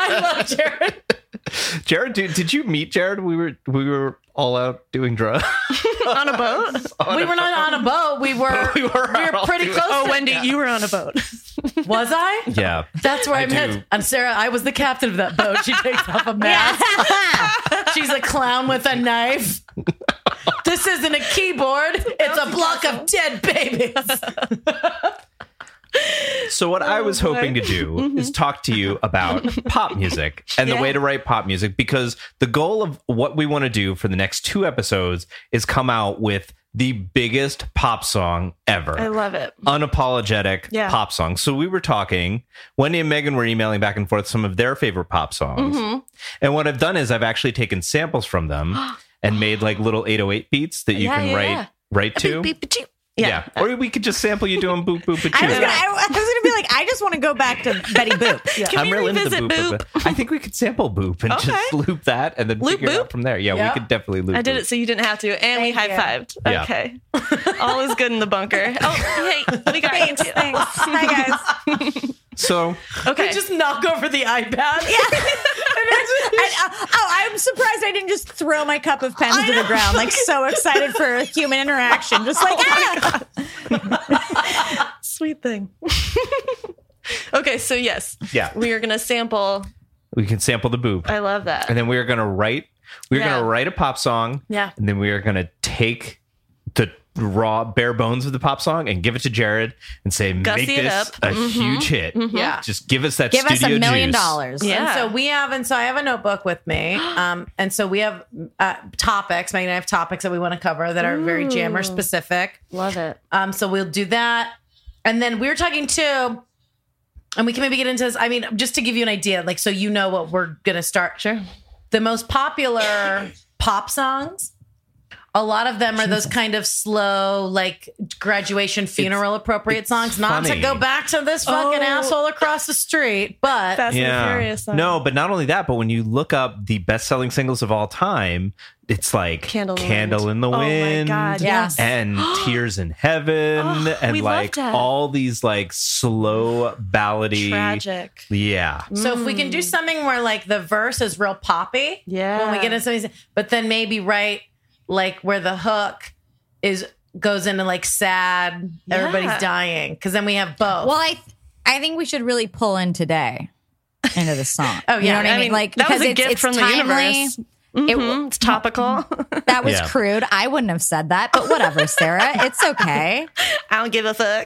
Jared, did you meet Jared? We were all out doing drugs On a boat? We were not on a boat. We were pretty close. Oh, Wendy, you were on a boat. Was I? Yeah. That's where I met. do. And Sarah, I was the captain of that boat. She takes off a mask. She's a clown with a knife. This isn't a keyboard. It's a block of dead babies. So what I was hoping to do is talk to you about pop music and the way to write pop music, because the goal of what we want to do for the next 2 episodes is come out with the biggest pop song ever. I love it. Unapologetic pop song. So we were talking, Wendy and Megan were emailing back and forth some of their favorite pop songs. And what I've done is I've actually taken samples from them and made like little 808 beats that you can write to. Yeah. Or we could just sample you doing boop boop boop. I was gonna be like, I just want to go back to Betty Boop. I'm we real into the revisit boop, boop. I think we could sample boop and just loop that and then figure it out from there. Yeah, we could definitely loop. I did it so you didn't have to, and we high-fived. Okay. All is good in the bunker. Oh, hey, we got you too. Thanks. Hi, guys. So Okay. We just knock over the iPad. I'm surprised I didn't just throw my cup of pens to the ground, like so excited for human interaction. Just like, Sweet thing. Okay, so yes. Yeah. We are going to sample. we can sample the boop. I love that. And then we're gonna write a pop song. Yeah. And then we are gonna take the raw bare bones of the pop song and give it to Jared and say, Gussy make it this up. a huge hit. Yeah. Just give us that give us studio $1 million. juice. Yeah. And so I have a notebook with me. And so we have topics. Megan and I have topics that we want to cover that are very Jammer specific. Love it. So we'll do that. And then we were talking too, and we can maybe get into this. I mean, just to give you an idea, like, so you know what we're going to start. Sure. The most popular pop songs, a lot of them are those kind of slow, like graduation funeral appropriate songs. Not funny. to go back to this fucking asshole across the street, but Fast and Furious. No, but not only that, but when you look up the best-selling singles of all time, it's like Candle in the Wind. Oh my God, yes. And Tears in Heaven, and we like loved that. all these like slow ballady, Tragic. Yeah, so if we can do something where like the verse is real poppy, Yeah. when we get into something, but then maybe write like where the hook goes into like sad, everybody's dying, because then we have both. Well, I think we should really pull in today into the song. Oh, yeah. You know what I I mean? mean, Like, that was because a gift it's from the timely. universe. It's topical. That was Yeah. crude. I wouldn't have said that, but whatever, Sarah. It's okay. I don't give a fuck.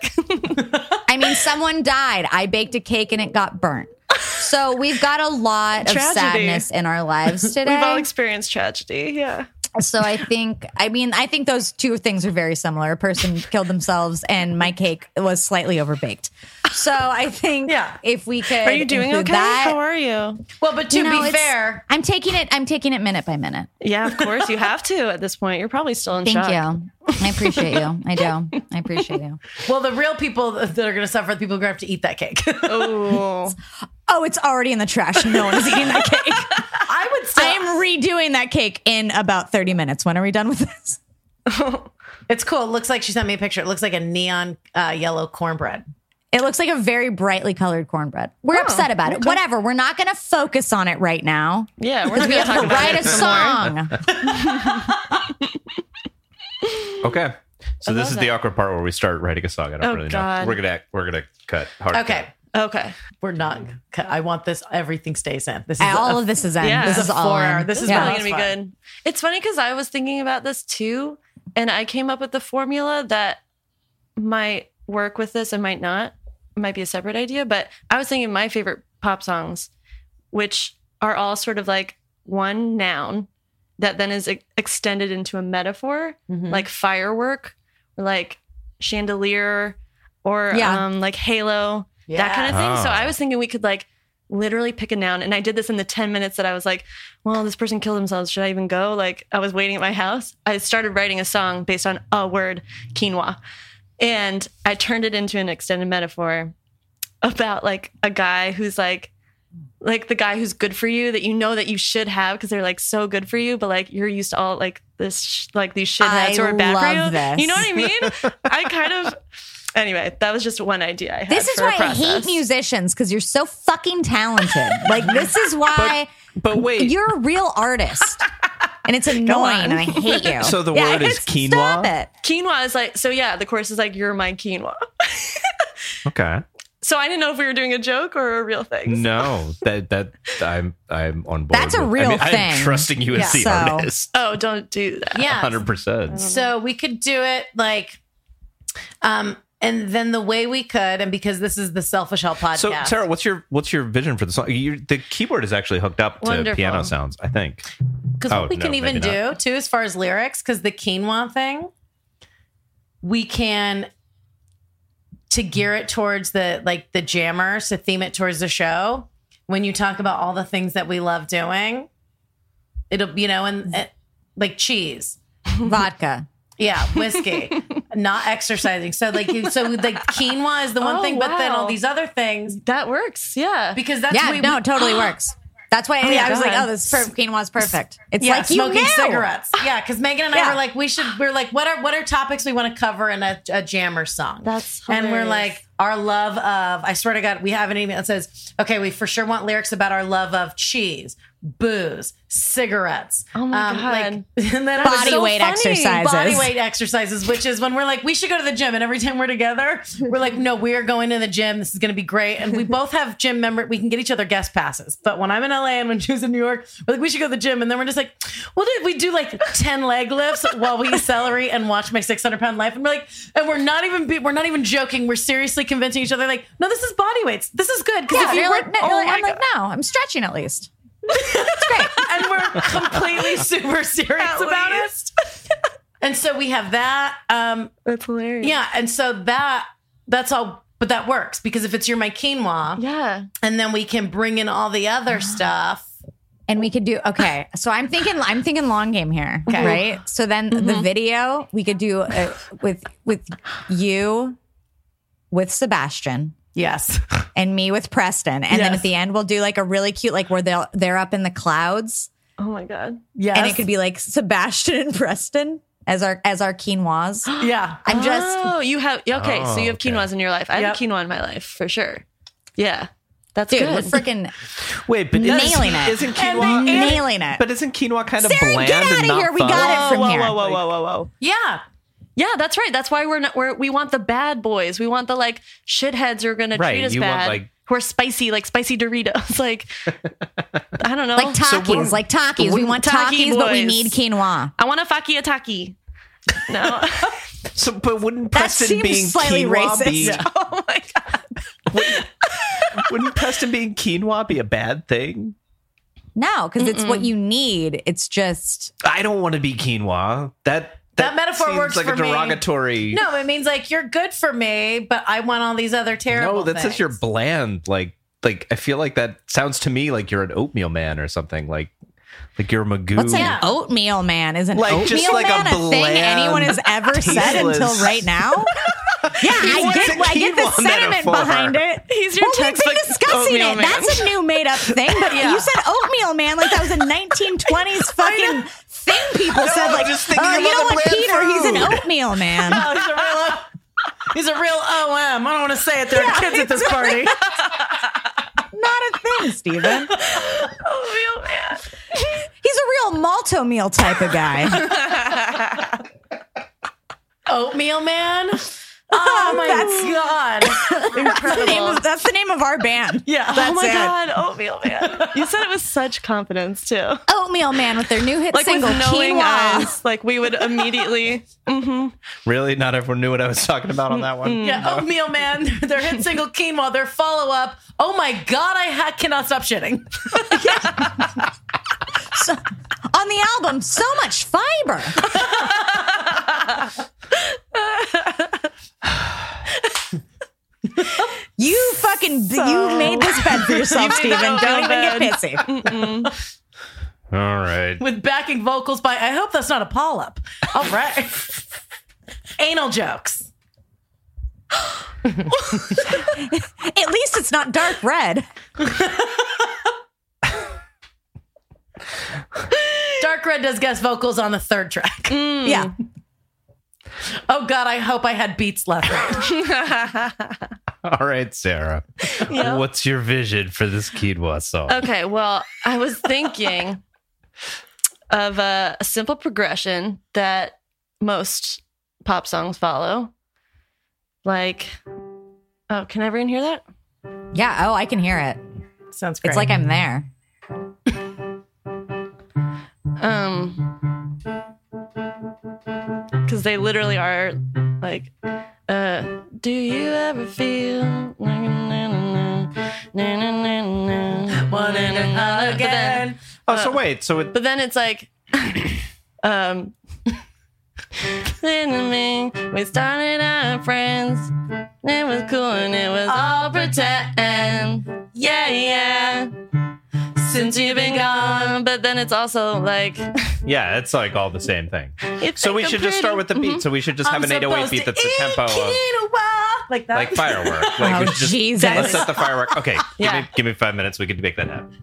I mean, someone died. I baked a cake and it got burnt. So we've got a lot of Tragedy. sadness in our lives today. We've all experienced tragedy. Yeah. So I think those two things are very similar. A person killed themselves and my cake was slightly overbaked. So I think if we could Are you doing include okay? that, How are you? well, but to be fair, I'm taking it minute by minute. Yeah, of course. You have to at this point. You're probably still in Thank shock. you. I appreciate you. I do. I appreciate you. well, the real people that are going to suffer are the people who are going to have to eat that cake. Oh, Oh, it's already in the trash. No one is eating that cake. I would say I am redoing that cake in about 30 minutes. When are we done with this? it's cool. It looks like she sent me a picture. It looks like a neon yellow cornbread. It looks like a very brightly colored cornbread. We're upset about it. Whatever. We're not going to focus on it right now. yeah. We're not We going to have talk to about write it a anymore. song. Okay. So this is the awkward part where we start writing a song. I don't Oh, really God. know. We're gonna cut hard. Okay. Okay. We're not. I want this. Everything stays in. This is all of this is in. Yeah. This is all 4 hour. in. This is probably really going to be good. It's funny because I was thinking about this too. And I came up with the formula that might work with this and might not. It might be a separate idea. But I was thinking my favorite pop songs, which are all sort of like one noun that then is extended into a metaphor, like firework, or like chandelier, or like halo, that kind of thing. So I was thinking we could like literally pick a noun. And I did this in the 10 minutes that I was like, well, this person killed themselves. Should I even go? Like, I was waiting at my house. I started writing a song based on a word, quinoa. And I turned it into an extended metaphor about like a guy who's like the guy who's good for you that you know that you should have because they're like so good for you, but like you're used to all like this like these shitheads who are bad for you. This. You know what I mean? I kind of. Anyway, that was just one idea I had. This is why I hate musicians because you're so fucking talented. Like this is why. But wait, you're a real artist. And it's annoying and I hate you. So the word is quinoa? Stop it. Quinoa is like, so yeah, the chorus is like, you're my quinoa. Okay. So I didn't know if we were doing a joke or a real thing. No, that I'm on board. That's a real thing. I'm trusting you as the artist. Oh, don't do that. Yeah. 100%. So we could do it like, and then the way we could, and because this is the Selfish Hell podcast. So Sarah, what's your vision for the song? The keyboard is actually hooked up to Wonderful. piano sounds, I think. Because what we can even do too, as far as lyrics, because the quinoa thing, we can to gear it towards the jammers, to theme it towards the show. When you talk about all the things that we love doing, it'll and like cheese, vodka. Yeah, whiskey, not exercising. So quinoa is the one thing, but then all these other things that works. Yeah, because that's totally works. That's why I was like, oh, this quinoa is perfect. It's like smoking cigarettes. Yeah, because Megan and I were like, we're like, what are topics we want to cover in a jammer song? That's hilarious. And we're like, our love of. I swear to God, we have an email that says, okay, we for sure want lyrics about our love of cheese, booze, cigarettes. Oh my God. And then body weight exercises, which is when we're like, we should go to the gym. And every time we're together, we're like, no, we are going to the gym. This is going to be great. And we both have gym we can get each other guest passes. But when I'm in LA and when she was in New York, we're like, we should go to the gym. And then we're just like, we do like 10 leg lifts while we eat celery and watch My 600-Pound Life. And we're like, and we're not even joking. We're seriously convincing each other like, no, this is body weights. This is good. Yeah, I'm like, no, I'm stretching at least. It's great. And we're completely super serious about it. And so we have that. That's hilarious. Yeah. And so that's all, but that works because if it's my quinoa. Yeah. And then we can bring in all the other stuff. And we could do, okay. So I'm thinking long game here. Okay. Right. So then the video we could do with you, with Sebastian. Yes. And me with Preston. And then at the end, we'll do like a really cute, like where they're up in the clouds. Oh my God. Yes. And it could be like Sebastian and Preston as our quinoas. Yeah. I'm just. Oh, you have, okay. So you have quinoas in your life. I have quinoa in my life for sure. Yeah. That's Dude, good. we're freaking wait, but nailing it. Isn't quinoa nailing it? But isn't quinoa kind of Sarah, bland? Get out and of here. not We fun? got it from here. Whoa. Yeah. Yeah, that's right. That's why we want the bad boys. We want the like shitheads who are going to treat us bad. Who are spicy, like spicy Doritos. Like, I don't know. Like Takis. We want Takis, but we need quinoa. I want a Faki Ataki. No. So, but wouldn't That Preston seems being slightly quinoa be... racist. Oh my God. Wouldn't Preston being quinoa be a bad thing? No, because it's what you need. It's just. I don't want to be quinoa. That metaphor seems works like for a derogatory. me. No, it means like you're good for me, but I want all these other terrible No, that says things. you're bland. Like I feel like that sounds to me like you're an oatmeal man or something. Like you're a Magoo. What's an oatmeal man? Is an Like, oatmeal just like man a a thing anyone has ever said tasteless- until right now? Yeah, I get the quinoa sentiment metaphor. behind it. He's your We've been textbook discussing oatmeal it. man. That's a new made up thing. But you said oatmeal man like that was a 1920s fucking thing people said. Like, just thinking you about don't the want bland Peter. He's an food. oatmeal man. Oh, he's a real OM. I don't want to say it. There are kids at this party. Not a thing, Steven. Oatmeal man. He's a real malto meal type of guy. Oatmeal man? Oh my God. That's the name of our band. Yeah. Oh my God, Oatmeal Man. You said it with such confidence too. Oatmeal Man with their new hit Like single, with knowing Quinoa. eyes. Like we would immediately. Really? Not everyone knew what I was talking about on that one? Yeah, Oatmeal Man, their hit single Quinoa, their follow-up, oh my God, I cannot stop shitting. So, on the album, so much fiber. You made this bed for yourself, Steven. Don't even get pissy. All right. With backing vocals by, I hope that's not a polyp. All right. Anal jokes. At least it's not dark red. Dark Red does guest vocals on the third track. Yeah. Oh God, I hope I had beats left. All right, Sarah. Yep. What's your vision for this Quinoa song? Okay, well, I was thinking of a simple progression that most pop songs follow. Like, oh, can everyone hear that? Yeah. Oh, I can hear it. Sounds great. It's like I'm there. Because they literally are like, do you ever feel one and again? Oh, so wait. So it, But then it's like, we started out friends. It was cool and it was all pretend. Yeah, yeah. Since you've been gone. But then it's also like, yeah, it's like all the same thing. it's So we like a should just start with the beat. So we should just have an 808 beat that's the tempo of like that. like firework. Like we should just Jesus. let's set the firework. Okay, Yeah. give me 5 minutes. We can make that happen.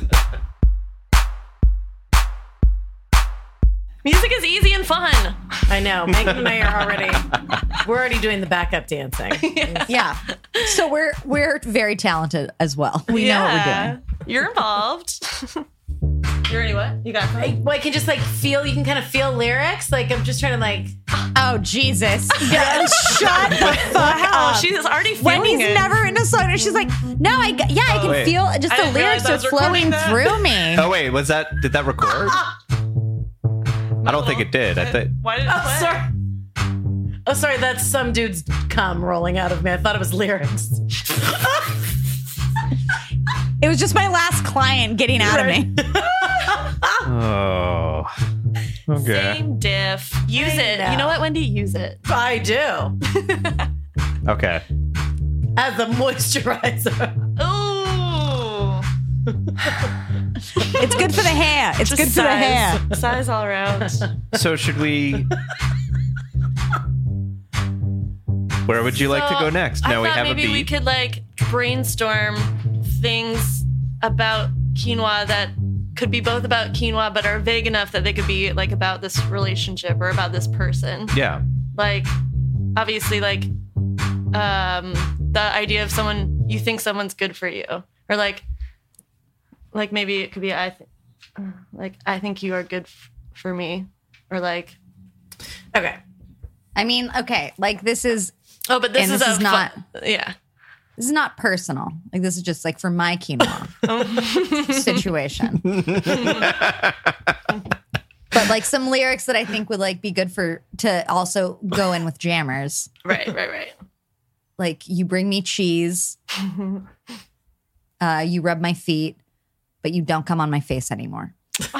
music is easy and fun. I know. Megan and I are we're already doing the backup dancing. Yeah. So we're very talented as well. We know what we're doing. You're involved. You ready? What? You got it. I can just like feel, you can kind of feel lyrics. Like I'm just trying to like, Oh, Jesus. Yeah, shut the fuck Wow, up. she's already feeling Wendy's it. never in a song. And she's like, no, I can wait. feel just I the didn't lyrics realize I are was recording flowing that. through me. Oh wait, did that record? I don't think it did. I think. Why did it play? sorry. Oh, sorry. That's some dude's cum rolling out of me. I thought it was lyrics. It was just my last client getting out of me. Oh. Okay. Same diff. Use I it. know. You know what, Wendy? Use it. I do. Okay. As a moisturizer. Ooh. It's good for the hair. It's Just good for the hair. Size all around. So should we? Where would you like to go next? I Now we thought have a maybe beat. we could like brainstorm things about quinoa that could be both about quinoa but are vague enough that they could be like about this relationship or about this person. Yeah. Like obviously like the idea of someone you think someone's good for you or like maybe it could be I think you are good for me or like Okay. I mean, okay, like this is oh but this And is this a is not- yeah. This is not personal. Like this is just like for my quinoa situation. But like some lyrics that I think would like be good to also go in with jammers. Right. Like you bring me cheese, you rub my feet, but you don't come on my face anymore.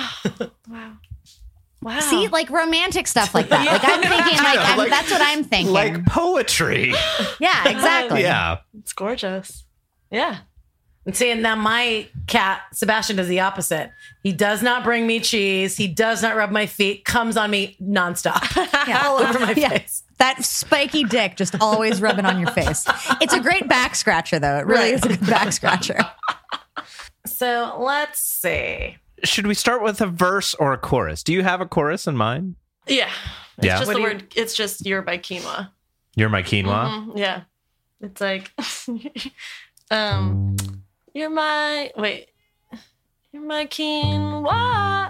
Wow. See, like romantic stuff like that. Like I'm thinking, like that's what I'm thinking. Like poetry. Yeah, exactly. Yeah. It's gorgeous. Yeah. And see, and now my cat, Sebastian, does the opposite. He does not bring me cheese. He does not rub my feet, comes on me nonstop. All over my face. That spiky dick just always rubbing on your face. It's a great back scratcher, though. It really is a good back scratcher. So let's see. Should we start with a verse or a chorus? Do you have a chorus in mind? Yeah. It's Yeah. just What the do you- word. It's just you're by quinoa. You're my quinoa. Yeah. It's like, you're my quinoa,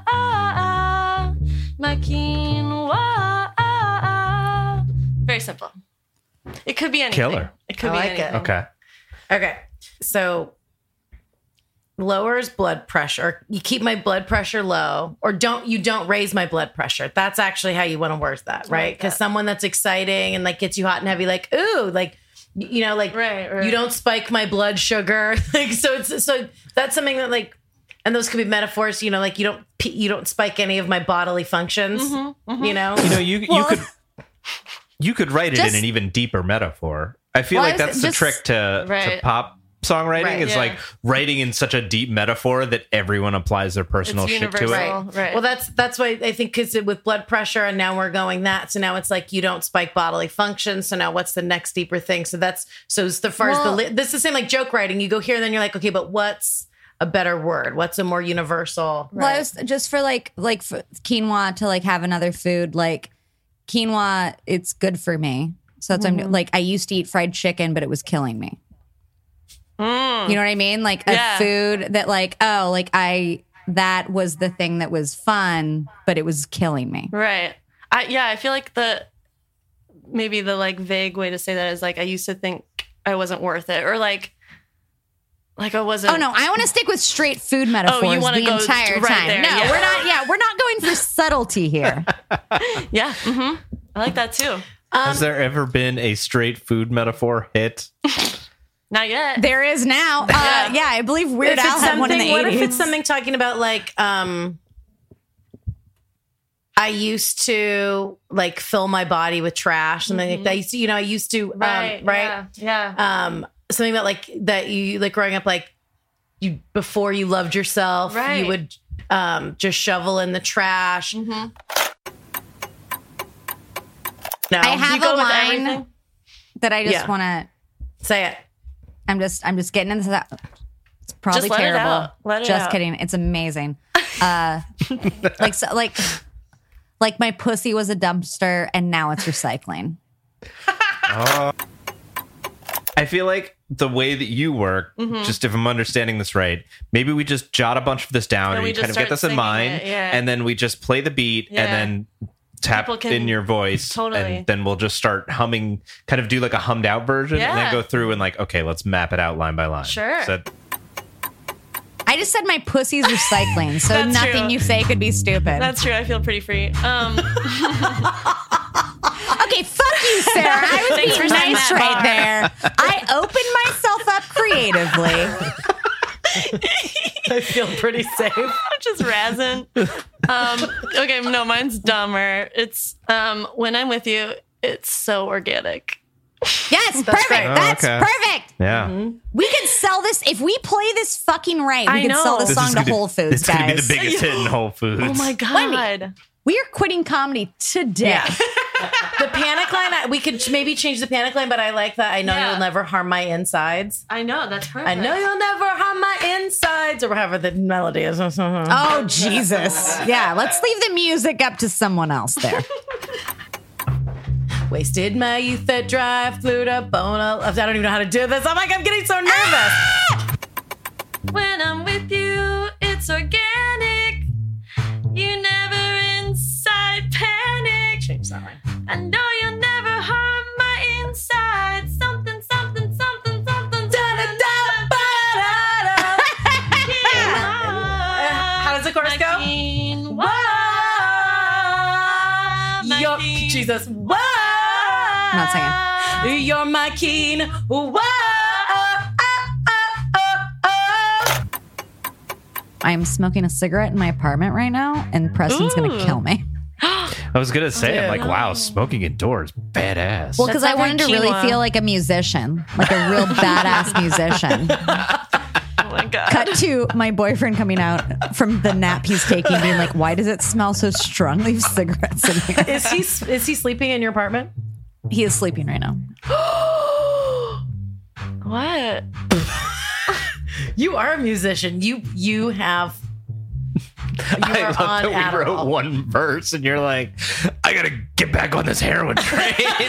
my quinoa. Very simple. It could be anything. Killer. It could I be like anything. it. Okay. So lowers blood pressure. You keep my blood pressure low, or don't raise my blood pressure. That's actually how you want to word that, right? Because someone that's exciting and like gets you hot and heavy, like, ooh, like, you know, like Right. you don't spike my blood sugar. Like, so that's something that like, and those could be metaphors, you know, like you don't spike any of my bodily functions, you know? You could write it in an even deeper metaphor. I feel like that's the trick to pop songwriting is like writing in such a deep metaphor that everyone applies their personal shit to it. Right. Well, that's why I think, because with blood pressure, and now we're going that. So now it's like you don't spike bodily function. So now what's the next deeper thing? So it's the first. This is the same like joke writing. You go here, and then you're like, okay, but what's a better word? What's a more universal? Well, I was just for like for quinoa to like have another food, like quinoa, it's good for me. So that's what I'm like. I used to eat fried chicken, but it was killing me. You know what I mean? Like a food that like, oh, like that was the thing that was fun, but it was killing me. Right. I feel like maybe the like vague way to say that is like, I used to think I wasn't worth it, or like I wasn't. Oh no, I want to stick with straight food metaphors the entire time. There, no, we're not going for subtlety here. Yeah. Mm-hmm. I like that too. Has there ever been a straight food metaphor hit? Not yet. There is now. Yeah, I believe Weird Al had one in the 80s. What if it's something talking about like, I used to like fill my body with trash, something like that. I used to, right? Yeah. Something about like that you like growing up, like you before you loved yourself, you would just shovel in the trash. Mm-hmm. No, I have a line that I just want to say it. I'm just getting into that. It's probably just terrible. Let it just out. kidding. It's amazing. Like my pussy was a dumpster and now it's recycling. I feel like the way that you work, just if I'm understanding this right, maybe we just jot a bunch of this down and you kind of get this in mind, and then we just play the beat and then tap in your voice, and then we'll just start humming, kind of do like a hummed out version, and then go through and like, okay, let's map it out line by line. Sure. So, I just said my pussy's recycling, so nothing you say could be stupid. That's true. I feel pretty free. Okay, fuck you, Sarah. I was being nice right there. I opened myself up creatively. I feel pretty safe. I'm just razzing. Okay, no, mine's dumber. It's when I'm with you, it's so organic. Yes, perfect. That's perfect. Yeah. Mm-hmm. We can sell this. If we play this fucking right, we can sell this song to Whole Foods, it's going to be the biggest hit in Whole Foods. Oh my God. We are quitting comedy today. Yeah. The panic line, we could maybe change the panic line, but I like that. I know you'll never harm my insides. I know, that's perfect. I know you'll never harm my insides, or however the melody is. Oh, Jesus. Yeah, let's leave the music up to someone else there. Wasted my youth at drive, flew to Bona. I don't even know how to do this. I'm like, I'm getting so nervous. When I'm with you, it's organic. You never inside panic. Change that line. I know you'll never harm my inside. Something, something, something, something. How does the chorus go? Yo, Jesus. Whoa. I'm not singing. You're my king. Whoa. I am smoking a cigarette in my apartment right now, and Preston's going to kill me. I was going to say, I'm like, wow, smoking indoors, badass. Well, because I wanted to really feel like a musician, like a real badass musician. Oh my God. Cut to my boyfriend coming out from the nap he's taking, being like, why does it smell so strong? Leave cigarettes in here. Is he sleeping in your apartment? He is sleeping right now. What? You are a musician. You have. I love that we Adderall. wrote one verse and you're like, I gotta get back on this heroin train.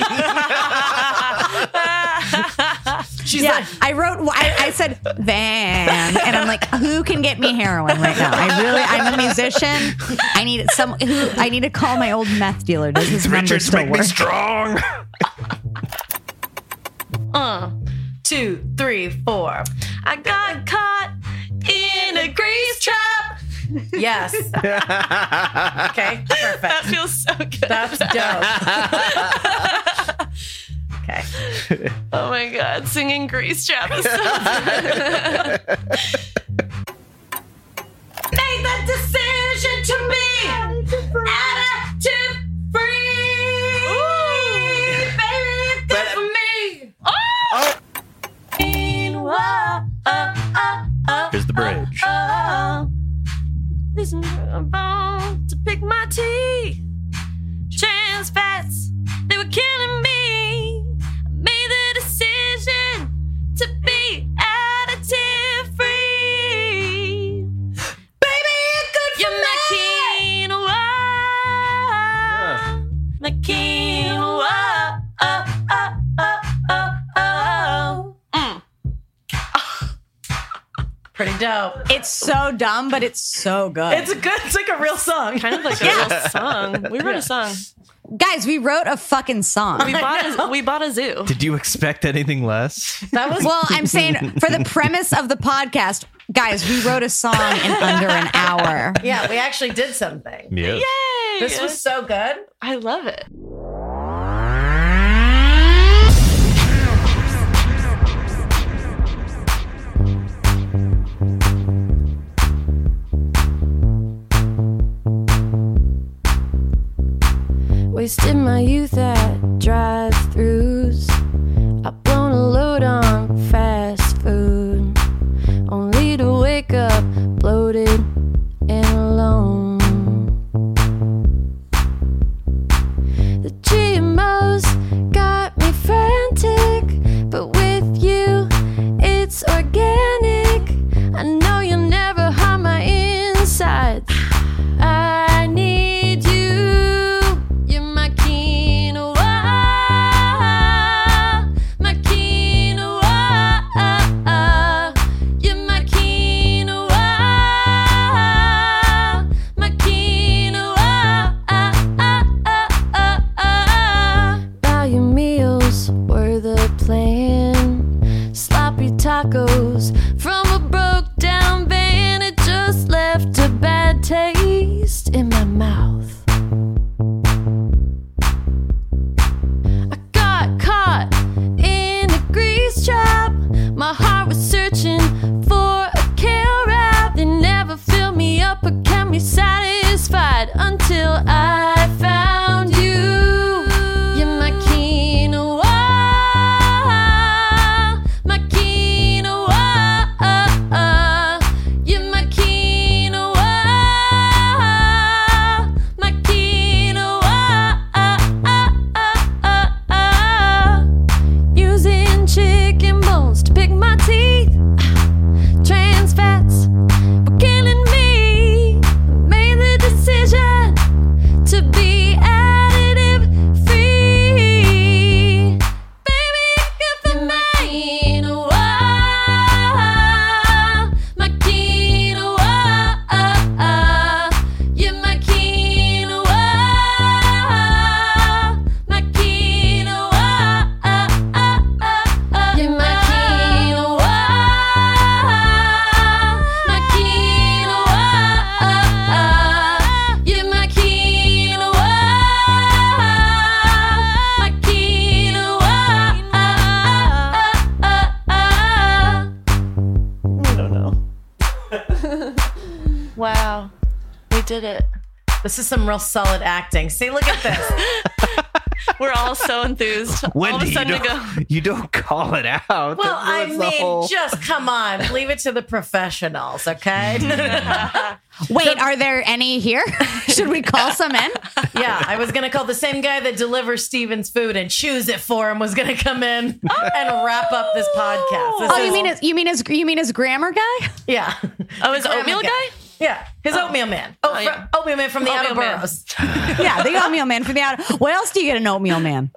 She's like, I said van, and I'm like, who can get me heroin right now? I'm a musician. I need to call my old meth dealer. Does his number Richard, still make me work? strong. 2, 3, 4. I got caught in a grease trap. Yes. Okay, perfect. That feels so good. That's dope. Okay. Oh my God, singing Grease Trap is so good. Make the decision to be additive free. Baby, it's good for me. Here's the bridge. Listen, I'm about to pick my teeth. Trans fats, they were killing me. I made the decision to be additive free. Baby, it's good for You're my quinoa. My quinoa. Pretty dope. It's so dumb, but it's so good. It's like a real song. Kind of like a real song. We wrote a song. Guys, we wrote a fucking song. We bought a zoo. Did you expect anything less? That was Well, I'm saying for the premise of the podcast, guys, we wrote a song in under an hour. yeah, we actually did something. Yes. Yay! This was so good. I love it. Wasted my youth at drive-thrus. I've blown a load on fast food, only to wake up bloated and alone. The GMOs got me frantic, but with you, it's organic. I know you'll never harm my insides. I need you. You're my quinoa. My quinoa. You're my quinoa. My quinoa. Value meals were the plan. Sloppy tacos from a broke down van. It just left a bad taste in my mouth. I got caught in a grease trap. My heart was searching for a kale wrap. They never filled me up or kept me satisfied until I found you. You're my quinoa. My quinoa. You're my quinoa. My quinoa. Using chicken bones to pick my teeth. Trans fats were killing me. Made the decision to be additive free. Baby, good for my quinoa. My quinoa. You're my quinoa. My quinoa. You're my quinoa. My quinoa. You're my quinoa. My quinoa. I don't know. Wow. We did it. This is some real solid acting. See, look at this. We're all so enthused. All of a Wendy, sudden we go, you don't call it out. Well, That I ruins the mean, whole- just come on. Leave it to the professionals, okay? Wait, are there any here? Should we call some in? Yeah, I was going to call the same guy that delivers Steven's food and chews it for him was going to come in and wrap up this podcast. This Oh, is- you mean his grammar guy? Yeah. oh, is Grammar Oatmeal guy? Yeah, his Oatmeal Man. yeah. Oatmeal Man from the Oatmeal Outer Man. Boroughs. Yeah, the oatmeal man from the outer. What else do you get an oatmeal man?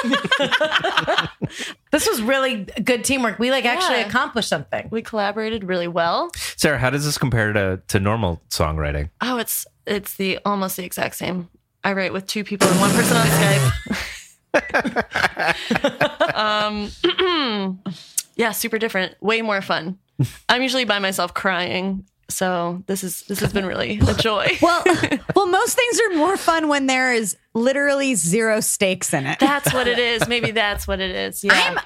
This was really good teamwork. We actually Yeah. accomplished something. We collaborated really well. Sarah, how does this compare to normal songwriting? Oh, it's almost the exact same. I write with two people and one person on Skype. Yeah, super different. Way more fun. I'm usually by myself crying. So this has been really a joy. Well, most things are more fun when there is literally zero stakes in it. That's what it is. Maybe that's what it is. Yeah.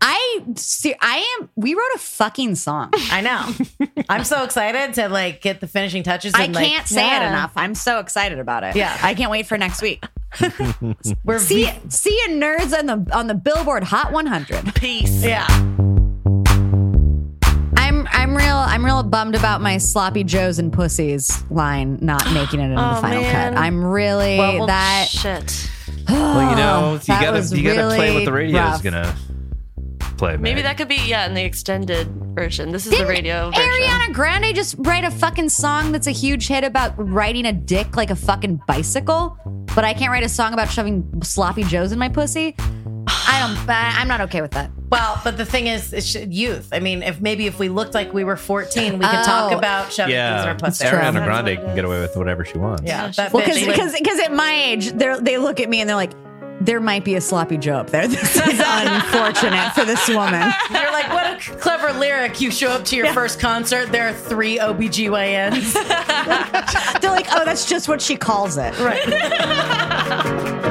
We wrote a fucking song. I know. I'm so excited to like get the finishing touches. I can't say it enough. I'm so excited about it. Yeah. I can't wait for next week. We're see you nerds on the Billboard Hot 100. Peace. Yeah. I'm real bummed about my sloppy joes and pussies line not making it into the final cut. I'm really shit. Well, you know, you gotta really play what the radio rough. is gonna play. Maybe that could be in the extended version. This is the radio version. Ariana Grande just write a fucking song that's a huge hit about riding a dick like a fucking bicycle, but I can't write a song about shoving sloppy joes in my pussy? I'm not okay with that. Well, but the thing is, it's youth. I mean, if we looked like we were 14, we could talk about shoving things in our pussy. Ariana Grande can get away with whatever she wants. Yeah, because at my age, they look at me and they're like, there might be a sloppy Joe up there. This is unfortunate for this woman. You're like, what a clever lyric. You show up to your first concert, there are 3 OBGYNs. They're like, oh, that's just what she calls it. Right.